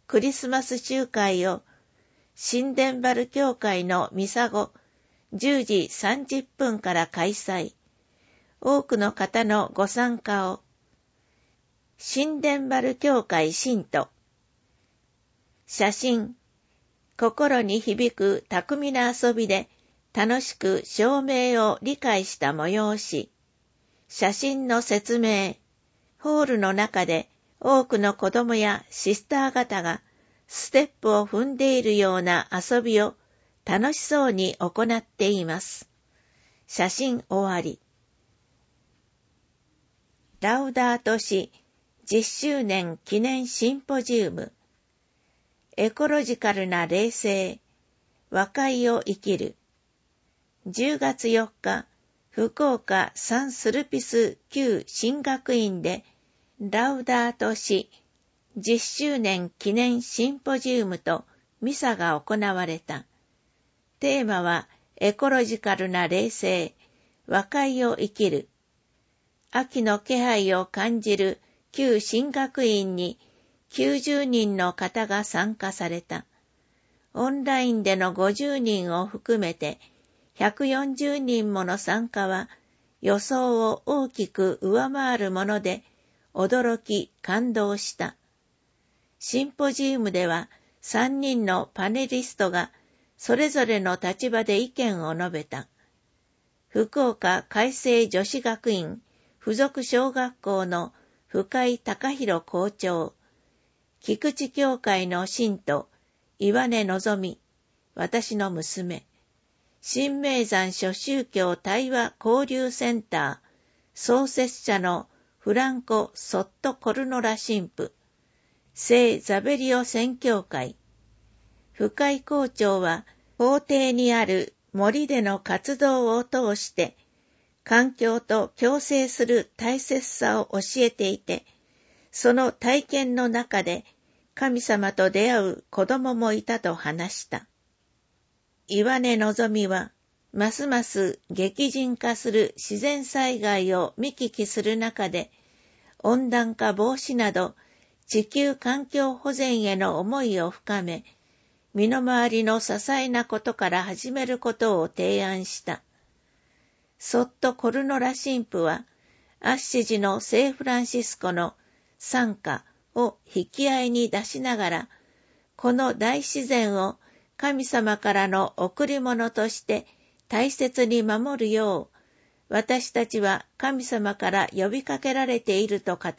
クリスマス集会を新田原教会のミサ後じゅうじさんじゅっぷんから開催。多くの方のご参加を。新田原教会信徒。写真。心に響く巧みな遊びで楽しく照明を理解した催し。写真の説明。ホールの中で多くの子供やシスター方がステップを踏んでいるような遊びを楽しそうに行っています。写真終わり。ラウダート市じゅっしゅうねん記念シンポジウム。エコロジカルな霊性、和解を生きる。じゅうがつよっか、福岡サンスルピス旧神学院でラウダート市じゅっしゅうねん記念シンポジウムとミサが行われた。テーマはエコロジカルな霊性、和解を生きる。秋の気配を感じる旧神学院にきゅうじゅうにんの方が参加された。オンラインでのごじゅうにんを含めてひゃくよんじゅうにんもの参加は予想を大きく上回るもので驚き感動した。シンポジウムではさんにんのパネリストがそれぞれの立場で意見を述べた。福岡海星女子学院附属小学校の深井隆弘校長、菊池教会の信徒、岩根のぞみ、私の娘、新名山諸宗教対話交流センター創設者のフランコ・ソット・コルノラ神父、聖ザベリオ宣教会。深井校長は校庭にある森での活動を通して環境と共生する大切さを教えていて、その体験の中で神様と出会う子供もいたと話した。岩根のぞみは、ますます激甚化する自然災害を見聞きする中で、温暖化防止など地球環境保全への思いを深め、身の回りの些細なことから始めることを提案した。ソット・コルノラ神父は、アッシジの聖フランシスコの賛歌を引き合いに出しながら、この大自然を神様からの贈り物として大切に守るよう、私たちは神様から呼びかけられていると語った。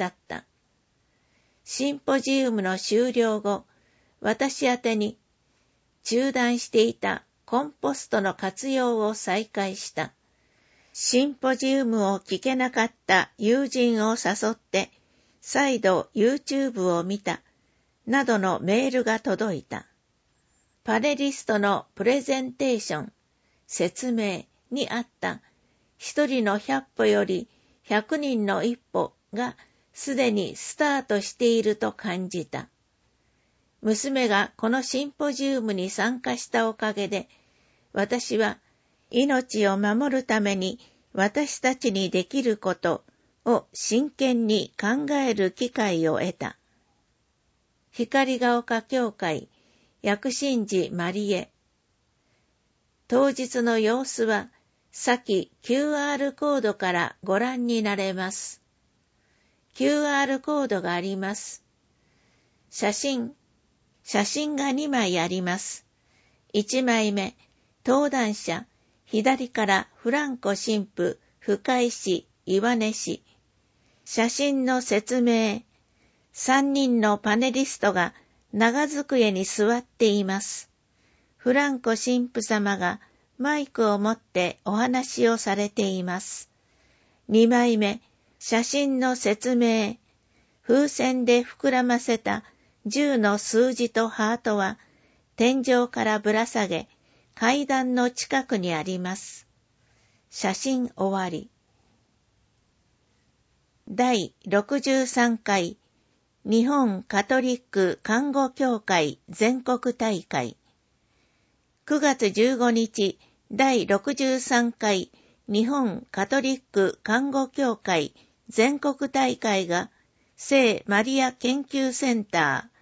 シンポジウムの終了後、私宛てに中断していたコンポストの活用を再開した。シンポジウムを聞けなかった友人を誘って再度 YouTube を見たなどのメールが届いた。パネリストのプレゼンテーション、説明にあった一人の百歩より百人の一歩がすでにスタートしていると感じた。娘がこのシンポジウムに参加したおかげで、私は命を守るために私たちにできることを真剣に考える機会を得た。光が丘教会薬師寺マリエ。当日の様子は先 キューアール コードからご覧になれます。キューアール コードがあります。写真、写真がにまいあります。いちまいめ、登壇者、左からフランコ神父、深井氏、岩根氏。写真の説明。さんにんのパネリストが長机に座っています。フランコ神父様がマイクを持ってお話をされています。にまいめ、写真の説明。風船で膨らませたじゅうの数字とハートは天井からぶら下げ、階段の近くにあります。写真終わり。だいろくじゅうさんかい日本カトリック看護協会全国大会。くがつじゅうごにちだいろくじゅうさんかい日本カトリック看護協会全国大会が聖マリア研究センター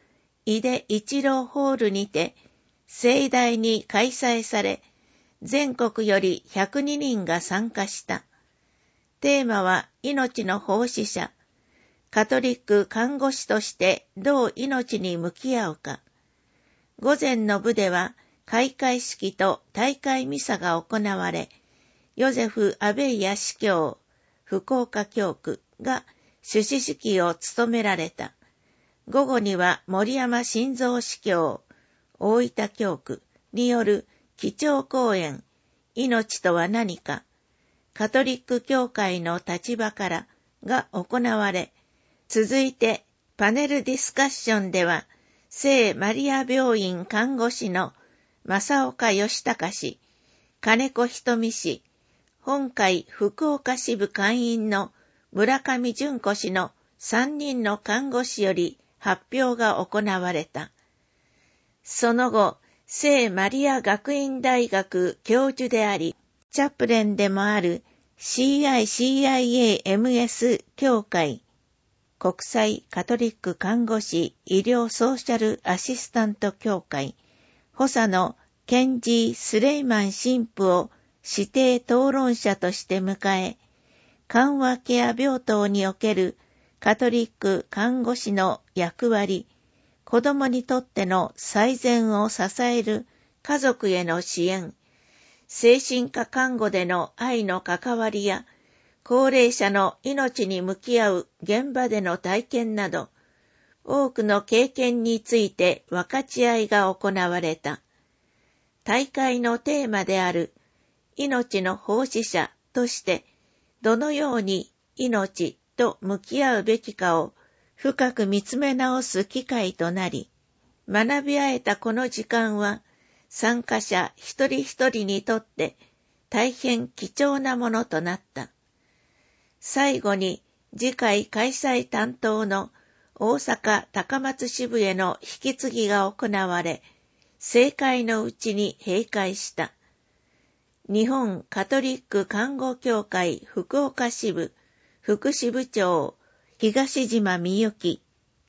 井出一郎ホールにて盛大に開催され、全国よりひゃくににんが参加した。テーマは命の奉仕者。カトリック看護師としてどう命に向き合うか。午前の部では開会式と大会ミサが行われ、ヨゼフ・アベイヤ司教、福岡教区が主旨式を務められた。午後には森山晋三司教、大分教区による基調講演、命とは何か、カトリック教会の立場からが行われ、続いてパネルディスカッションでは、聖マリア病院看護師の正岡義隆氏、金子瞳氏、本会福岡支部会員の村上純子氏のさんにんの看護師より発表が行われた。その後、聖マリア学院大学教授であり、チャプレンでもある シーアイシーアイエーエムエス 協会、国際カトリック看護師医療ソーシャルアシスタント協会、補佐のケンジー・スレイマン神父を指定討論者として迎え、緩和ケア病棟におけるカトリック看護師の役割、子供にとっての最善を支える家族への支援、精神科看護での愛の関わりや、高齢者の命に向き合う現場での体験など、多くの経験について分かち合いが行われた。大会のテーマである命の奉仕者として、どのように命と向き合うべきかを深く見つめ直す機会となり、学び合えたこの時間は、参加者一人一人にとって大変貴重なものとなった。最後に次回開催担当の大阪高松支部への引き継ぎが行われ、盛会のうちに閉会した。日本カトリック看護協会福岡支部副支部長東島美幸。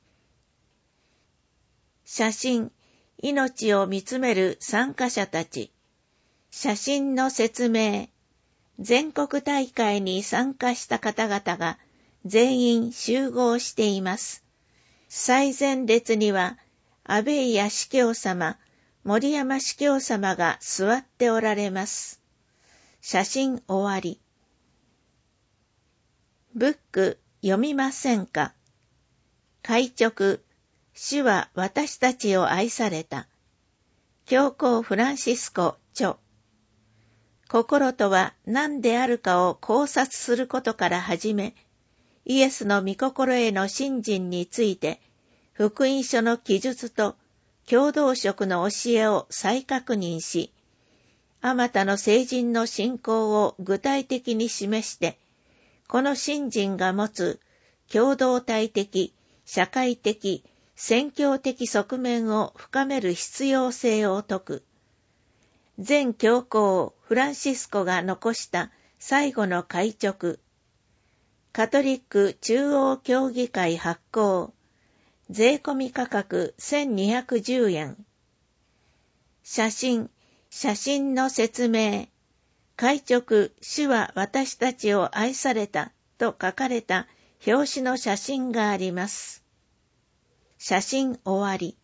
写真、命を見つめる参加者たち。写真の説明。全国大会に参加した方々が全員集合しています。最前列には、安倍谷司教様、森山司教様が座っておられます。写真終わり。ブック読みませんか？開勅、主は私たちを愛された。教皇フランシスコ著。心とは何であるかを考察することから始め、イエスの御心への信心について、福音書の記述と共同職の教えを再確認し、あまたの聖人の信仰を具体的に示して、この信心が持つ共同体的、社会的、宣教的側面を深める必要性を説く。前教皇フランシスコが残した最後の開勅。カトリック中央協議会発行。税込み価格せんにひゃくじゅうえん。写真、写真の説明。開勅、主は私たちを愛されたと書かれた表紙の写真があります。写真終わり。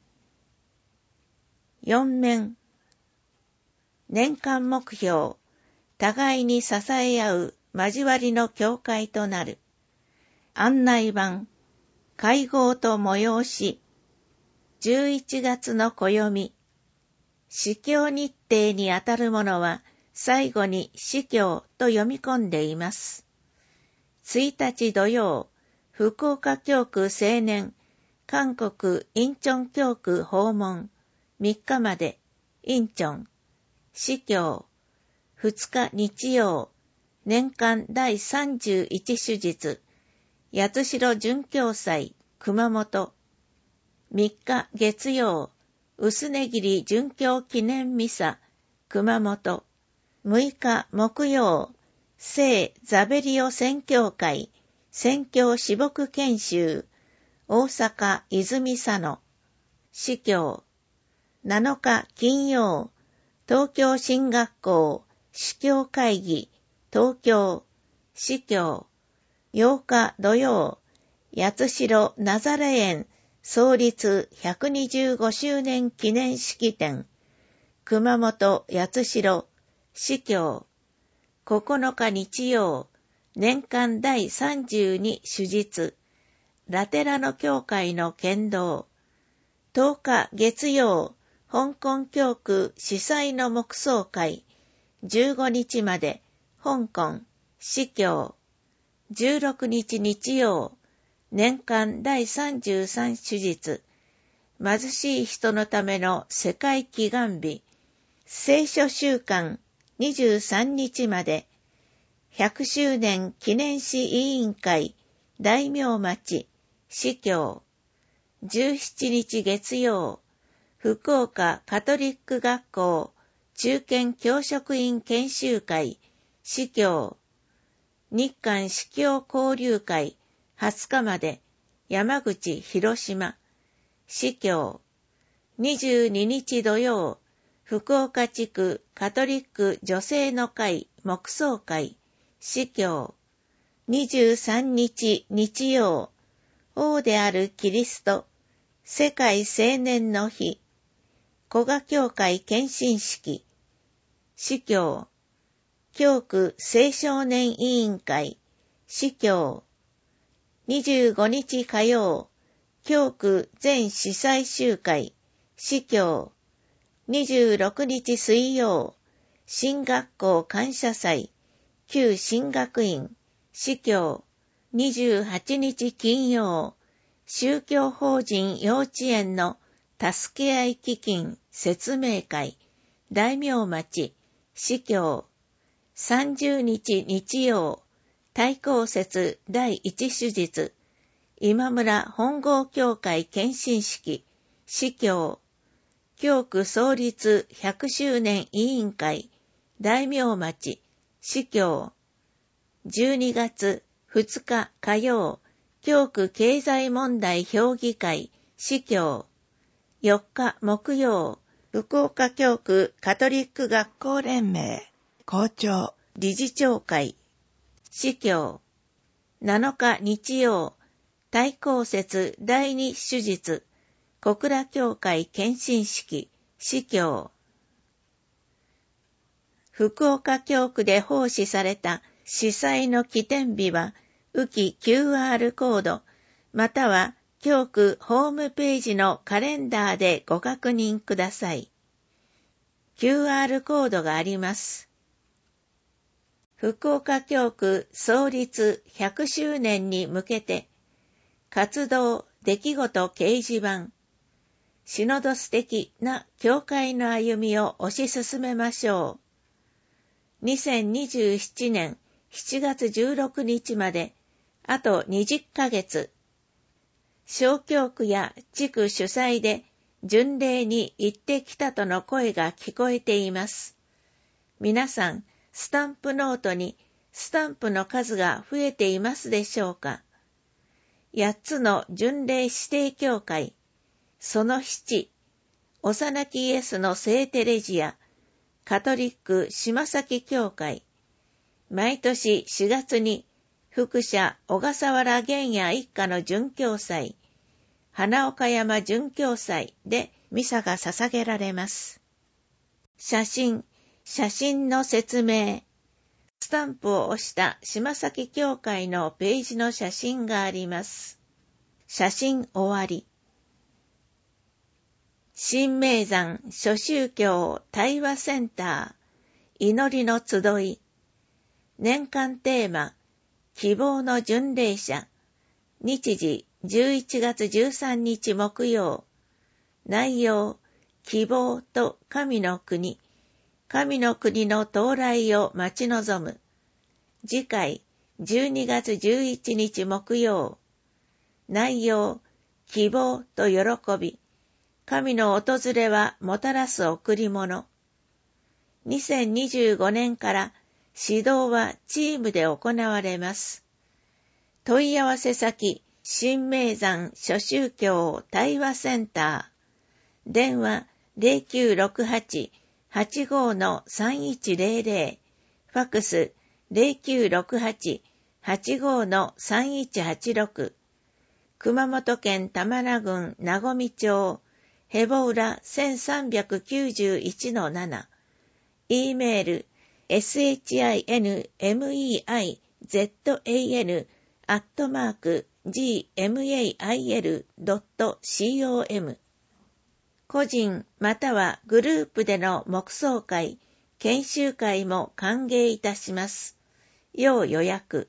よん面。年間目標、互いに支え合う交わりの教会となる。案内板、会合と催し、じゅういちがつの暦、司教日程にあたるものは最後に司教と読み込んでいます。いちにち土曜、福岡教区青年、韓国インチョン教区訪問、みっかまで、インチョン、司教、ふつか日曜、年間だいさんじゅういち手術、八代殉教祭、熊本、みっか月曜、薄根切殉教記念ミサ、熊本、むいか木曜、聖ザベリオ宣教会、宣教私牧研修、大阪泉佐野、 司教。なのか金曜、東京神学校司教会議、東京、司教。ようか土曜、八代ナザレ園創立ひゃくにじゅうごしゅうねん記念式典、熊本八代、司教。ここのか日曜、年間だいさんじゅうに手術、ラテラノ教会の剣道。とおか月曜、香港教区司祭の黙想会、じゅうごにちまで、香港、司教。じゅうろくにち日曜、年間だいさんじゅうさん手術、貧しい人のための世界祈願日、聖書週間にじゅうさんにちまで、ひゃくしゅうねん記念誌委員会大名町司教。じゅうしちにち月曜、福岡カトリック学校中堅教職員研修会司教。日韓司教交流会はつかまで、山口広島司教。にじゅうににち土曜、福岡地区カトリック女性の会黙想会司教。にじゅうさんにち日曜、王であるキリスト世界青年の日古賀教会献身式司教。教区青少年委員会司教。にじゅうごにち火曜、教区全司祭集会司教。にじゅうろくにち水曜、神学校感謝祭旧神学院司教。にじゅうはちにち金曜、宗教法人幼稚園の助け合い基金説明会大名町司教。さんじゅうにち日曜、対抗節第一手術今村本郷教会献身式司教。教区創立ひゃくしゅうねん委員会大名町司教。じゅうにがつふつか火曜、教区経済問題評議会司教。よっか木曜、福岡教区カトリック学校連盟校長理事長会司教。なのか日曜、対抗節第二手術小倉教会献身式司教。福岡教区で奉仕された司祭の起点日は浮き キューアール コードまたは教区ホームページのカレンダーでご確認ください。キューアール コードがあります。福岡教区創立ひゃくしゅうねんに向けて活動出来事掲示板シノドス的な教会の歩みを推し進めましょう。にせんにじゅうななねんしちがつじゅうろくにちまであとにじゅっかげつ。小教区や地区主催で巡礼に行ってきたとの声が聞こえています。皆さん、スタンプノートにスタンプの数が増えていますでしょうか。やっつの巡礼指定教会、そのなな、幼きイエスの聖テレジア、カトリック島崎教会、毎年しがつに福社小笠原玄也一家の殉教祭、花岡山殉教祭でミサが捧げられます。写真、写真の説明、スタンプを押した島崎教会のページの写真があります。写真終わり。新名山諸宗教対話センター祈りの集い。年間テーマ希望の巡礼者。日時じゅういちがつじゅうさんにち木曜。内容希望と神の国。神の国の到来を待ち望む。次回じゅうにがつじゅういちにち木曜。内容希望と喜び。神の訪れはもたらす贈り物。にせんにじゅうごねんから指導はチームで行われます。問い合わせ先、新名山諸宗教対話センター。 電話 ゼロきゅうろくはち はちご さんいちゼロゼロ、ファックス ゼロきゅうろくはち はちご さんいちはちろく、熊本県玉名郡名古町、へぼうらせんさんびゃくきゅうじゅういちのなな、E メール シンメイゼン アットマーク ジーメイル ドット コム、個人またはグループでの黙想会、研修会も歓迎いたします。要予約。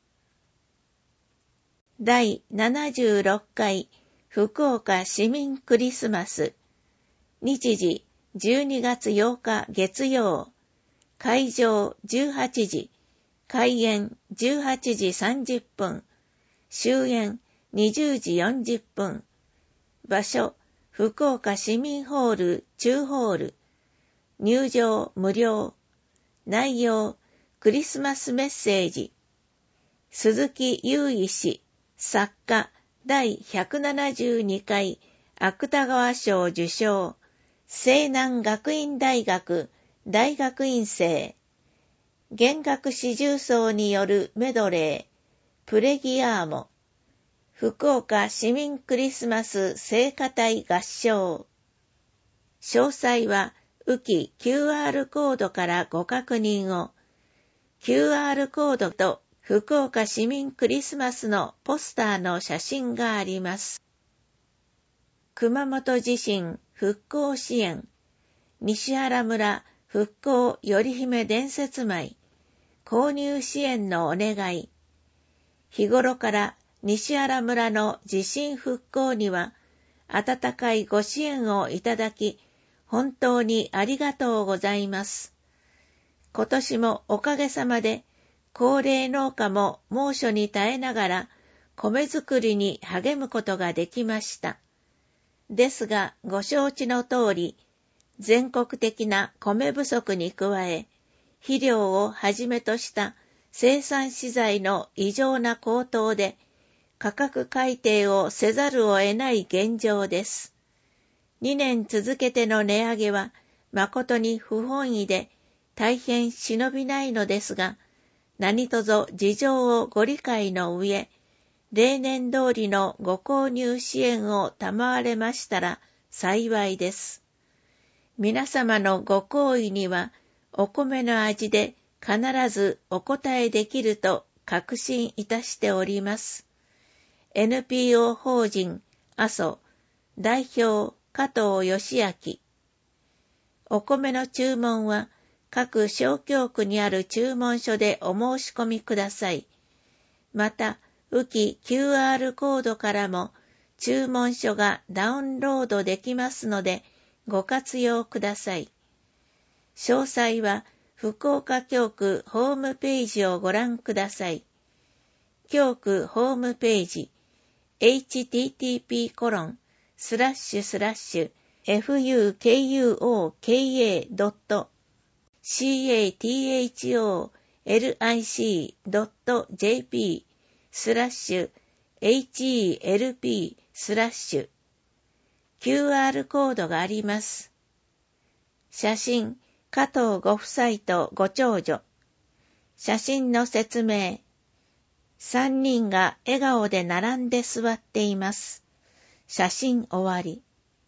だいななじゅうろっかい福岡市民クリスマス。日時じゅうにがつようか月曜。会場じゅうはちじ。開演じゅうはちじさんじゅっぷん。終演にじゅうじよんじゅっぷん。場所福岡市民ホール中ホール。入場無料。内容クリスマスメッセージ。鈴木優衣氏作家だいひゃくななじゅうにかい芥川賞受賞。西南学院大学大学院生。弦楽四重奏によるメドレー。プレギアーモ。福岡市民クリスマス聖歌隊合唱。詳細は浮き キューアール コードからご確認を。キューアール コードと福岡市民クリスマスのポスターの写真があります。熊本地震復興支援。西原村復興よりひめ伝説米。購入支援のお願い。日頃から西原村の地震復興には温かいご支援をいただき、本当にありがとうございます。今年もおかげさまで、高齢農家も猛暑に耐えながら米作りに励むことができました。ですが、ご承知の通り、全国的な米不足に加え、肥料をはじめとした生産資材の異常な高騰で、価格改定をせざるを得ない現状です。にねん続けての値上げは誠に不本意で大変忍びないのですが、何卒事情をご理解の上、例年通りのご購入支援を賜れましたら幸いです。皆様のご厚意にはお米の味で必ずお応えできると確信いたしております。エヌピーオー 法人阿蘇代表加藤義明。お米の注文は各小教区にある注文所でお申し込みください。また、浮き キューアール コードからも注文書がダウンロードできますのでご活用ください。詳細は福岡教区ホームページをご覧ください。教区ホームページ エイチティーティーピーコロンスラッシュスラッシュエフユーケーユーオーケーエードットシーエーティーエイチオーエルアイシードットジェーピースラッシュ エイチイーエルピー スラッシュ キューアール コードがあります。写真、加藤ご夫妻とご長女。写真の説明。さんにんが笑顔で並んで座っています。写真終わり。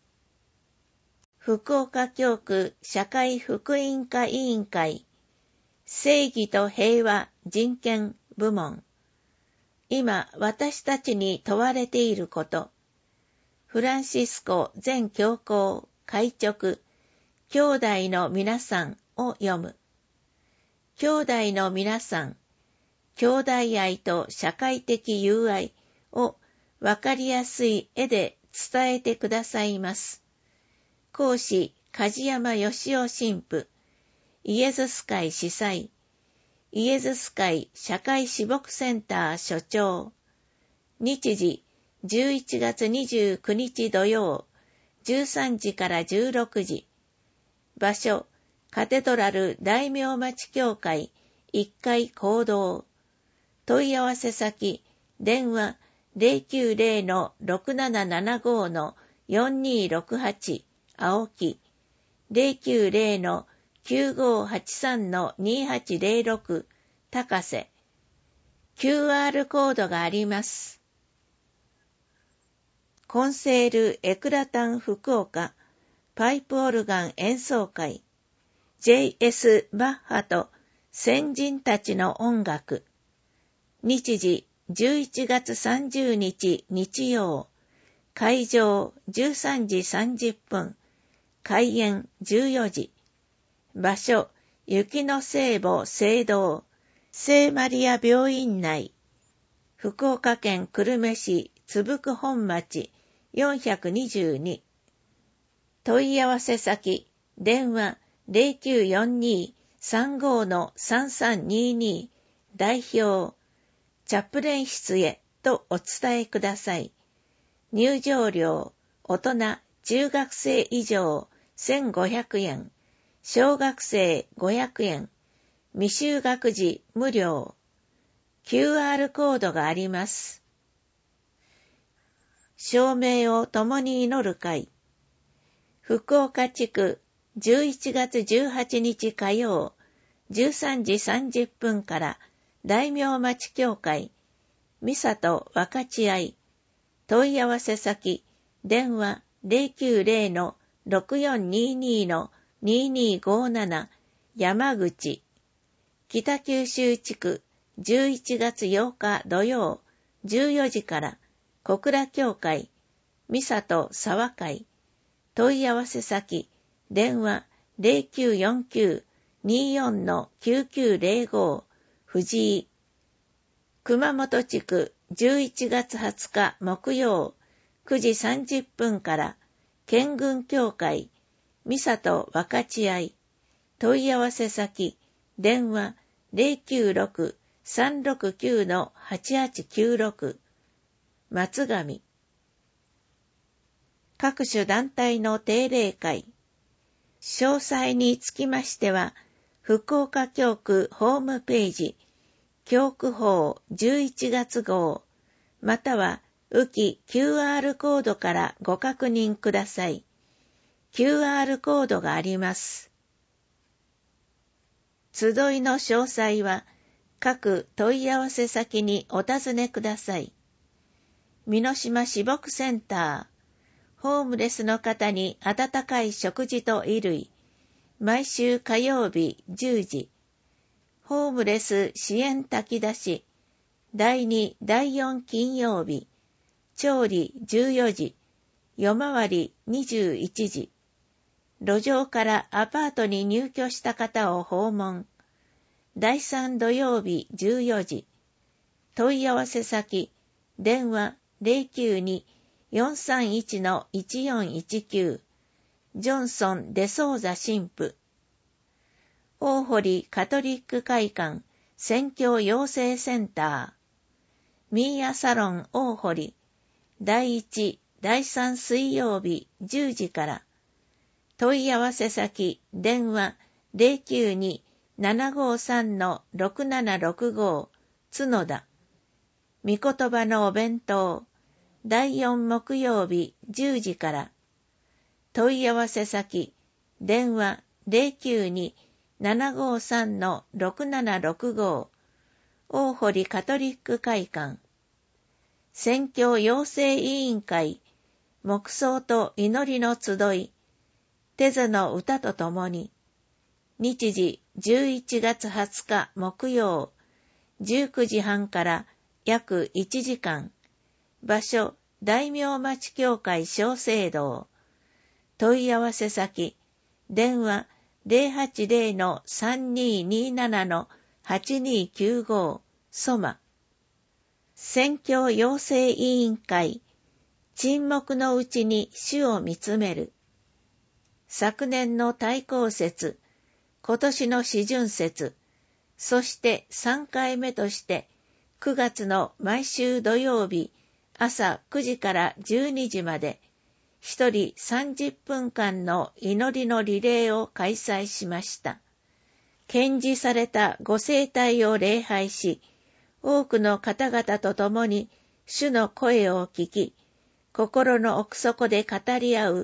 福岡教区社会福音化委員会正義と平和人権部門。今私たちに問われていること。フランシスコ全教皇会直兄弟の皆さんを読む。兄弟の皆さん、兄弟愛と社会的友愛をわかりやすい絵で伝えてくださいます。講師梶山義雄神父、イエズス会司祭、イエズス会社会士牧センター所長。日時じゅういちがつにじゅうくにち土曜じゅうさんじからじゅうろくじ。場所カテドラル大名町教会いっかい講堂。問い合わせ先電話 ゼロきゅうゼロのろくななななごのよんにーろくはち青木 ゼロきゅうゼロ きゅうごはちさん にはちゼロろく 高瀬。キューアール コードがあります。コンセールエクラタン福岡パイプオルガン演奏会 ジェイエス バッハと先人たちの音楽。日時じゅういちがつさんじゅうにち日曜。会場じゅうさんじさんじゅっぷん。開演じゅうよじ。場所雪の聖母聖堂聖マリア病院内。福岡県久留米市津久本町よんひゃくにじゅうに。問い合わせ先電話 ゼロきゅうよんに さんご さんさんにに 代表チャプレン室へとお伝えください。入場料大人中学生以上せんごひゃくえん、小学生ごひゃくえん、未就学児無料。キューアール コードがあります。照明を共に祈る会。福岡地区じゅういちがつじゅうはちにち火曜じゅうさんじさんじゅっぷんから大名町教会ミサと分かち合い。問い合わせ先電話 ゼロきゅうゼロ ろくよんにに ににごなな 山口。北九州地区じゅういちがつようか土曜じゅうよじから小倉教会ミサと沢会。問い合わせ先電話 ゼロきゅうよんきゅう によん きゅうきゅうゼロご 藤井。熊本地区じゅういちがつはつか木曜くじさんじゅっぷんから県軍教会ミサと分かち合い。問い合わせ先電話 ゼロきゅうろく さんろくきゅう はちはちきゅうろく 松上。各種団体の定例会。詳細につきましては福岡教区ホームページ教区法じゅういちがつ号または浮き キューアール コードからご確認ください。キューアール コードがあります。集いの詳細は各問い合わせ先にお尋ねください。美濃島私牧センター。ホームレスの方に温かい食事と衣類。毎週火曜日じゅうじ。ホームレス支援炊き出し。だいに、だいよん金曜日。調理じゅうよじ。夜回りにじゅういちじ。路上からアパートに入居した方を訪問。だいさん土曜日じゅうよじ。問い合わせ先。電話 ゼロきゅうに よんさんいち いちよんいちきゅう。ジョンソン・デソーザ神父。大堀カトリック会館宣教養成センター。ミーヤサロン大堀。だいいち、だいさん水曜日じゅうじから。問い合わせ先電話 ゼロきゅうに ななごさん ろくななろくご 角田。御言葉のお弁当だいよん木曜日じゅうじから。問い合わせ先電話 ゼロきゅうに ななごさん ろくななろくご 大堀カトリック会館。宣教養成委員会黙想と祈りの集いテゼの歌とともに。日時じゅういちがつはつか木曜じゅうくじはんから約いちじかん。場所大名町教会小聖堂。問い合わせ先電話 ゼロはちゼロのさんににななのはちにきゅうご ソマ。宣教養成委員会沈黙のうちに主を見つめる。昨年の大公節、今年の四旬節、そしてさんかいめとしてくがつの毎週土曜日朝くじからじゅうにじまで一人さんじゅっぷんかんの祈りのリレーを開催しました。献示されたご聖体を礼拝し、多くの方々と共に主の声を聞き、心の奥底で語り合う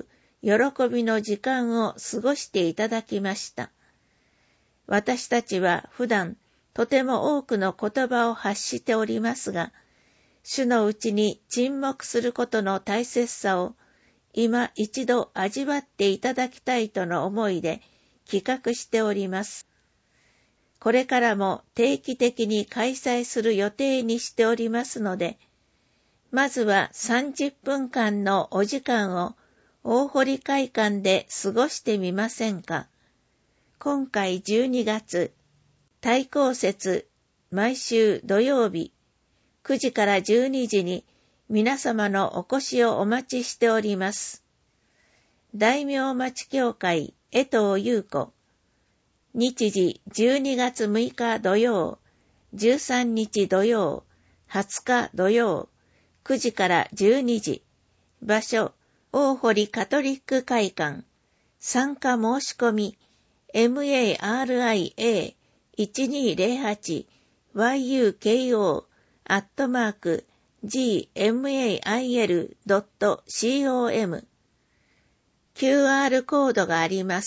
喜びの時間を過ごしていただきました。私たちは普段とても多くの言葉を発しておりますが、主のうちに沈黙することの大切さを今一度味わっていただきたいとの思いで企画しております。これからも定期的に開催する予定にしておりますので、まずはさんじゅっぷんかんのお時間を大堀会館で過ごしてみませんか。今回じゅうにがつ、対抗節、毎週土曜日、くじからじゅうにじに皆様のお越しをお待ちしております。大名町教会江藤優子、日時じゅうにがつむいか土曜、じゅうさんにち土曜、はつか土曜、くじからじゅうにじ、場所、大堀カトリック会館、参加申し込み、エムエーアールアイエーいちにーぜろはち ワイユーケーオー アットマーク ジーエムエーアイエル ドット コム キューアール コードがあります。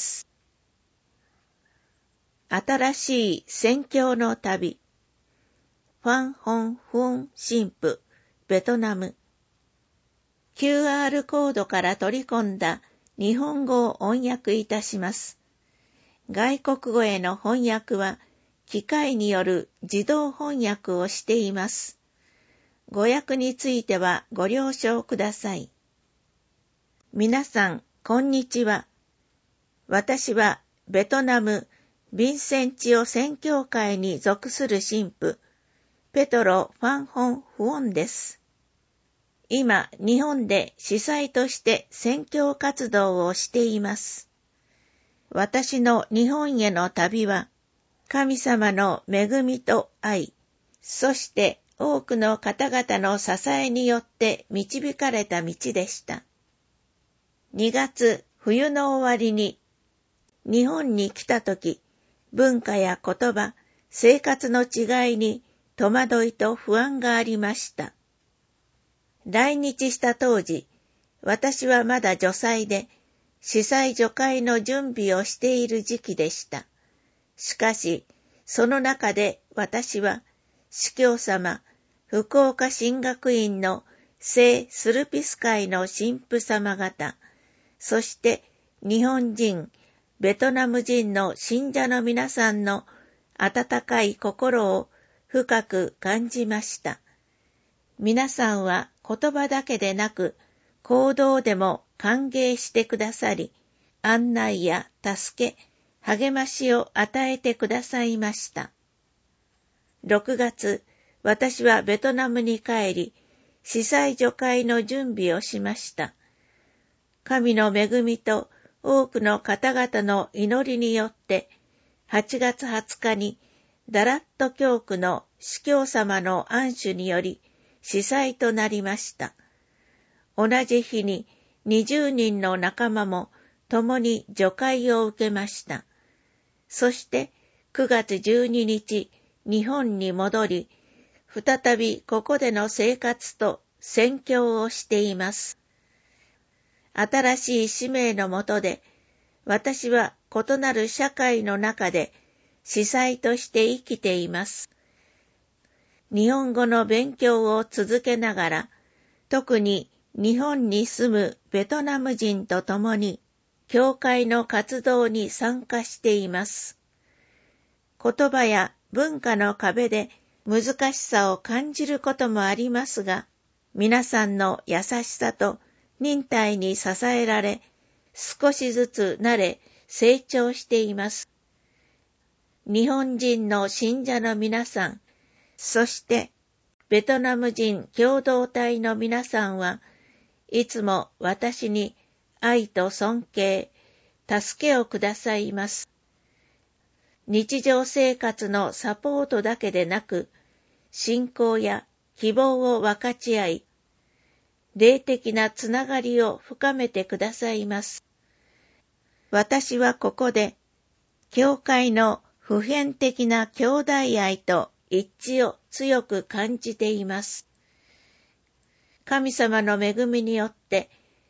新しい宣教の旅、ファン・ホン・フォン神父、ベトナム。キューアール コードから取り込んだ日本語を翻訳いたします。外国語への翻訳は機械による自動翻訳をしています。語訳についてはご了承ください。皆さん、こんにちは。私はベトナムビンセンチオ宣教会に属する神父、ペトロ・ファン・ホン・フオンです。今、日本で司祭として宣教活動をしています。私の日本への旅は、神様の恵みと愛、そして多くの方々の支えによって導かれた道でした。にがつ冬の終わりに日本に来たとき、文化や言葉、生活の違いに戸惑いと不安がありました。来日した当時、私はまだ女祭で、司祭除会の準備をしている時期でした。しかし、その中で私は、司教様、福岡神学院の聖スルピス会の神父様方、そして日本人、ベトナム人の信者の皆さんの温かい心を深く感じました。皆さんは言葉だけでなく行動でも歓迎してくださり、案内や助け、励ましを与えてくださいました。ろくがつ、私はベトナムに帰り、司祭除会の準備をしました。神の恵みと多くの方々の祈りによって、はちがつはつかにダラット教区の司教様の安守により司祭となりました。同じ日ににじゅうにんの仲間も共に除会を受けました。そしてくがつじゅうににち、日本に戻り、再びここでの生活と宣教をしています。新しい使命のもとで、私は異なる社会の中で司祭として生きています。日本語の勉強を続けながら、特に日本に住むベトナム人と共に、教会の活動に参加しています。言葉や文化の壁で難しさを感じることもありますが、皆さんの優しさと忍耐に支えられ、少しずつ慣れ、成長しています。日本人の信者の皆さん、そしてベトナム人共同体の皆さんはいつも私に愛と尊敬、助けをくださいます。日常生活のサポートだけでなく、信仰や希望を分かち合い、霊的なつながりを深めてくださいます。私はここで、教会の普遍的な兄弟愛と一致を強く感じています。神様の恵みによって、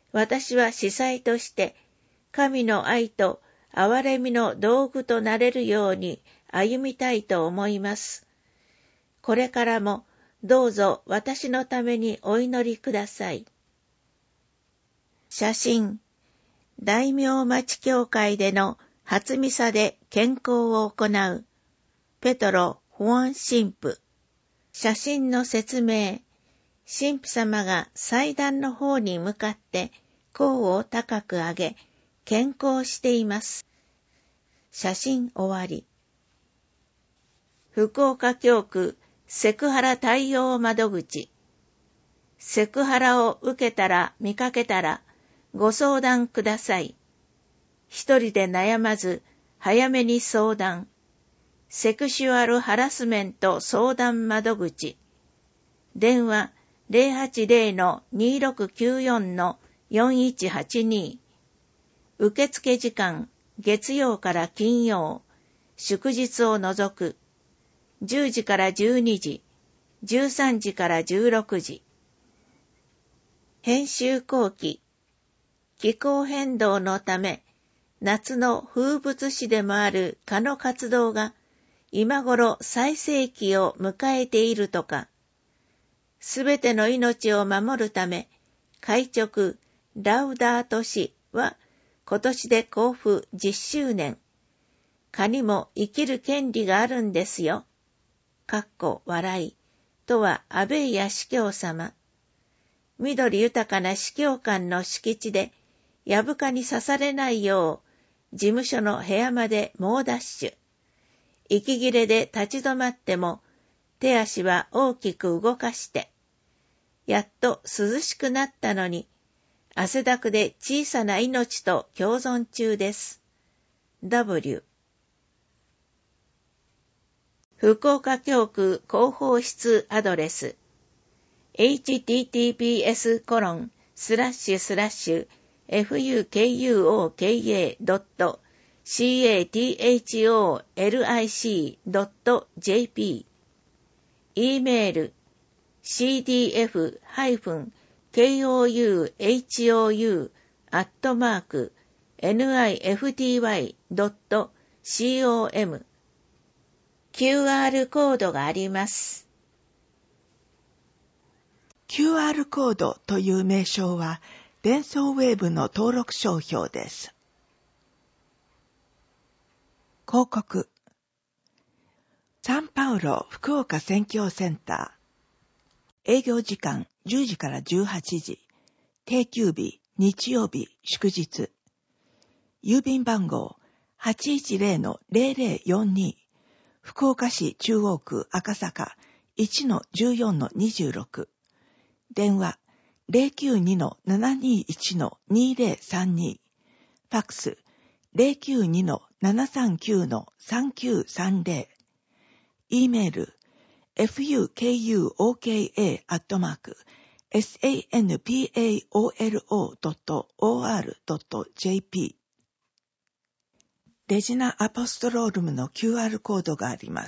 私は司祭として、神の愛と憐れみの道具となれるように歩みたいと思います。これからもどうぞ私のためにお祈りください。写真、大名町教会での初ミサで献香を行うペトロ・フォアン神父。写真の説明、神父様が祭壇の方に向かって香を高く上げ、献香しています。写真終わり。福岡教区セクハラ対応窓口。セクハラを受けたら見かけたらご相談ください。一人で悩まず早めに相談。セクシュアルハラスメント相談窓口。電話 ゼロはちゼロのにろくきゅうよんのよんいちはちに。受付時間月曜から金曜、祝日を除く。じゅうじからじゅうにじ、じゅうさんじからじゅうろくじ。編集後期。気候変動のため、夏の風物詩でもある蚊の活動が今頃最盛期を迎えているとか、すべての命を守るため、会直ラウダート氏は今年で公布じゅっしゅうねん。蚊にも生きる権利があるんですよ。かっこ笑いとは安倍谷司教様。緑豊かな司教館の敷地で、やぶ蚊に刺されないよう、事務所の部屋まで猛ダッシュ。息切れで立ち止まっても、手足は大きく動かして、やっと涼しくなったのに、汗だくで小さな命と共存中です。ダブリュー。福岡教区広報室アドレス エイチティーティーピーエスコロンスラッシュスラッシュエフユーケーユーオーケーエードットシーエーティーエイチオーエルアイシードットジェーピー E メール シーディーエフ ケーオーユーエイチオーユー アットマーク ナイフティーワイ ドット コム キューアール コードがあります。 キューアール コードという名称は、デンソーウェーブの登録商標です。広告。サンパウロ福岡宣教センター。営業時間じゅうじからじゅうはちじ。定休日、日曜日、祝日。郵便番号 はちいちゼロのゼロゼロよんに。福岡市中央区赤坂 いちのじゅうよんのにじゅうろく。電話 ゼロきゅうにのななにいちのにゼロさんに。ファックス ゼロきゅうにのななさんきゅうのさんきゅうさんゼロ。E メール エフユーケーユーオーケーエー アットマーク サンパウロ ドット オーアール ドット ジェーピー。レジナアポストロールムの キューアール コードがあります。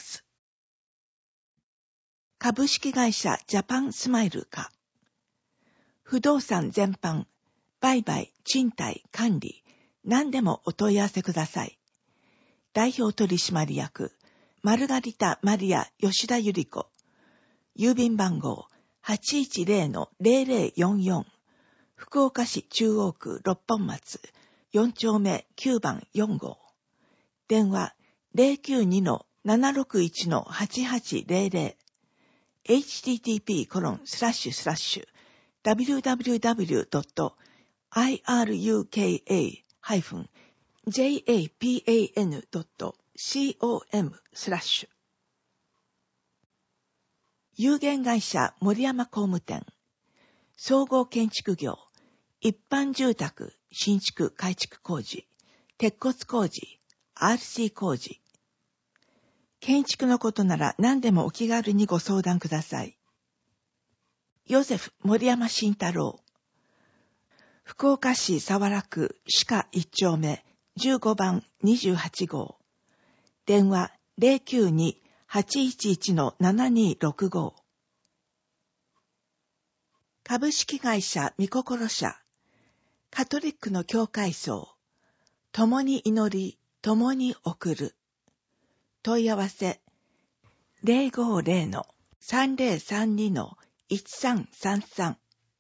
株式会社ジャパンスマイルか。不動産全般、売買、賃貸、管理、何でもお問い合わせください。代表取締役、マルガリタ・マリア・吉田ゆり子。郵便番号 はちいちゼロのゼロゼロよんよん。福岡市中央区六本松よん丁目きゅうばんよん号。電話 ゼロきゅうにのななろくいちのはちはちゼロゼロ。エイチティーティーピーコロンスラッシュスラッシュダブリューダブリューダブリュードットアイアールユーケーエーハイフンジェイエーピーエーエヌドットコム スラッシュ。有限会社森山工務店。総合建築業。一般住宅、新築改築工事。鉄骨工事。アールシー 工事。建築のことなら何でもお気軽にご相談ください。ヨゼフ森山慎太郎。福岡市早良区歯科一丁目じゅうごばんにじゅうはち号。電話 ゼロきゅうに はちいちいちのななにろくご。株式会社みこころ社。 カトリックの教会葬、共に祈り、共に送る。問い合わせ、ゼロごゼロのさんゼロさんにのいちさんさんさん。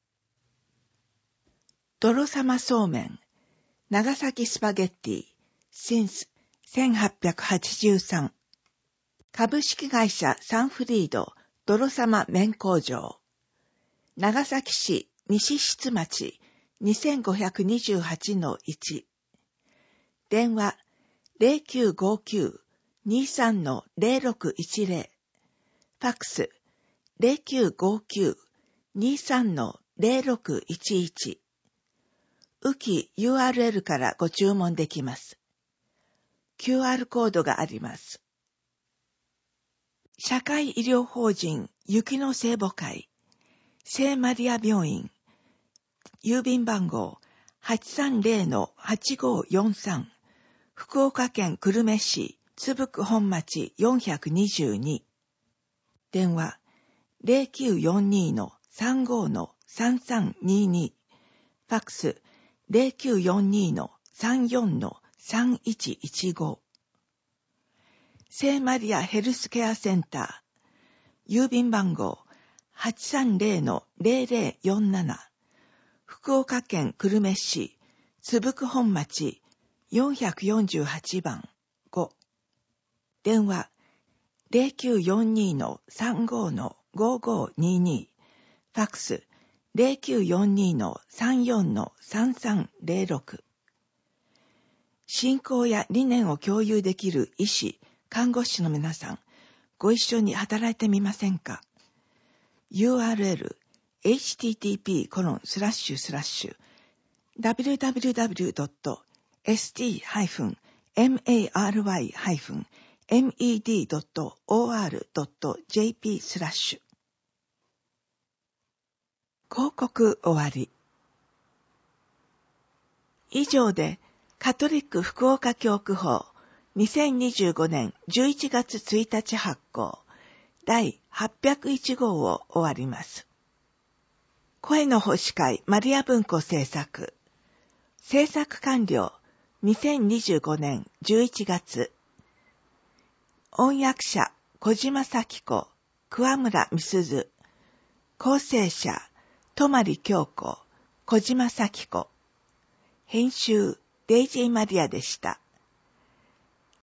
殿様そうめん、長崎スパゲッティ、シンスせんはっぴゃくはちじゅうさん。株式会社サンフリード、殿様麺工場。長崎市西出町にせんごひゃくにじゅうはちのいち。電話ゼロきゅうごきゅう にさんのゼロろくいちゼロ。ファックスゼロきゅうごきゅう にさんのゼロろくいちいち。ウキ ユーアールエル からご注文できます。キューアール コードがあります。社会医療法人雪の聖母会聖マリア病院郵便番号 はちさんゼロのはちごよんさん 福岡県久留米市津福本町よんひゃくにじゅうに。電話ゼロきゅうよんにのさんごのさんさんにに。ファックスゼロきゅうよんにのさんよんのさんいちいちご。聖マリアヘルスケアセンター郵便番号 はちさんゼロのゼロゼロよんなな。福岡県久留米市津福本町よんひゃくよんじゅうはちばんご。電話ゼロきゅうよんにのさんごのごごにに。ファックスゼロきゅうよんにのさんよんのさんさんゼロろく。信仰や理念を共有できる医師、看護師の皆さん、ご一緒に働いてみませんか？ ユーアールエル エイチティーティーピーコロンスラッシュスラッシュ ダブリューダブリューダブリュードットエスティーハイフンマリハイフンメディードットオーアールドットジェーピー スラッシュ。広告終わり。以上でカトリック福岡教区法にせんにじゅうごねんじゅういちがつついたち発行第はっぴゃくいちごうを終わります。声の星会マリア文庫制作。制作完了にせんにじゅうごねんじゅういちがつ。音訳者小島咲子、桑村美鈴。構成者泊京子、小島咲子。編集デイジーマリアでした。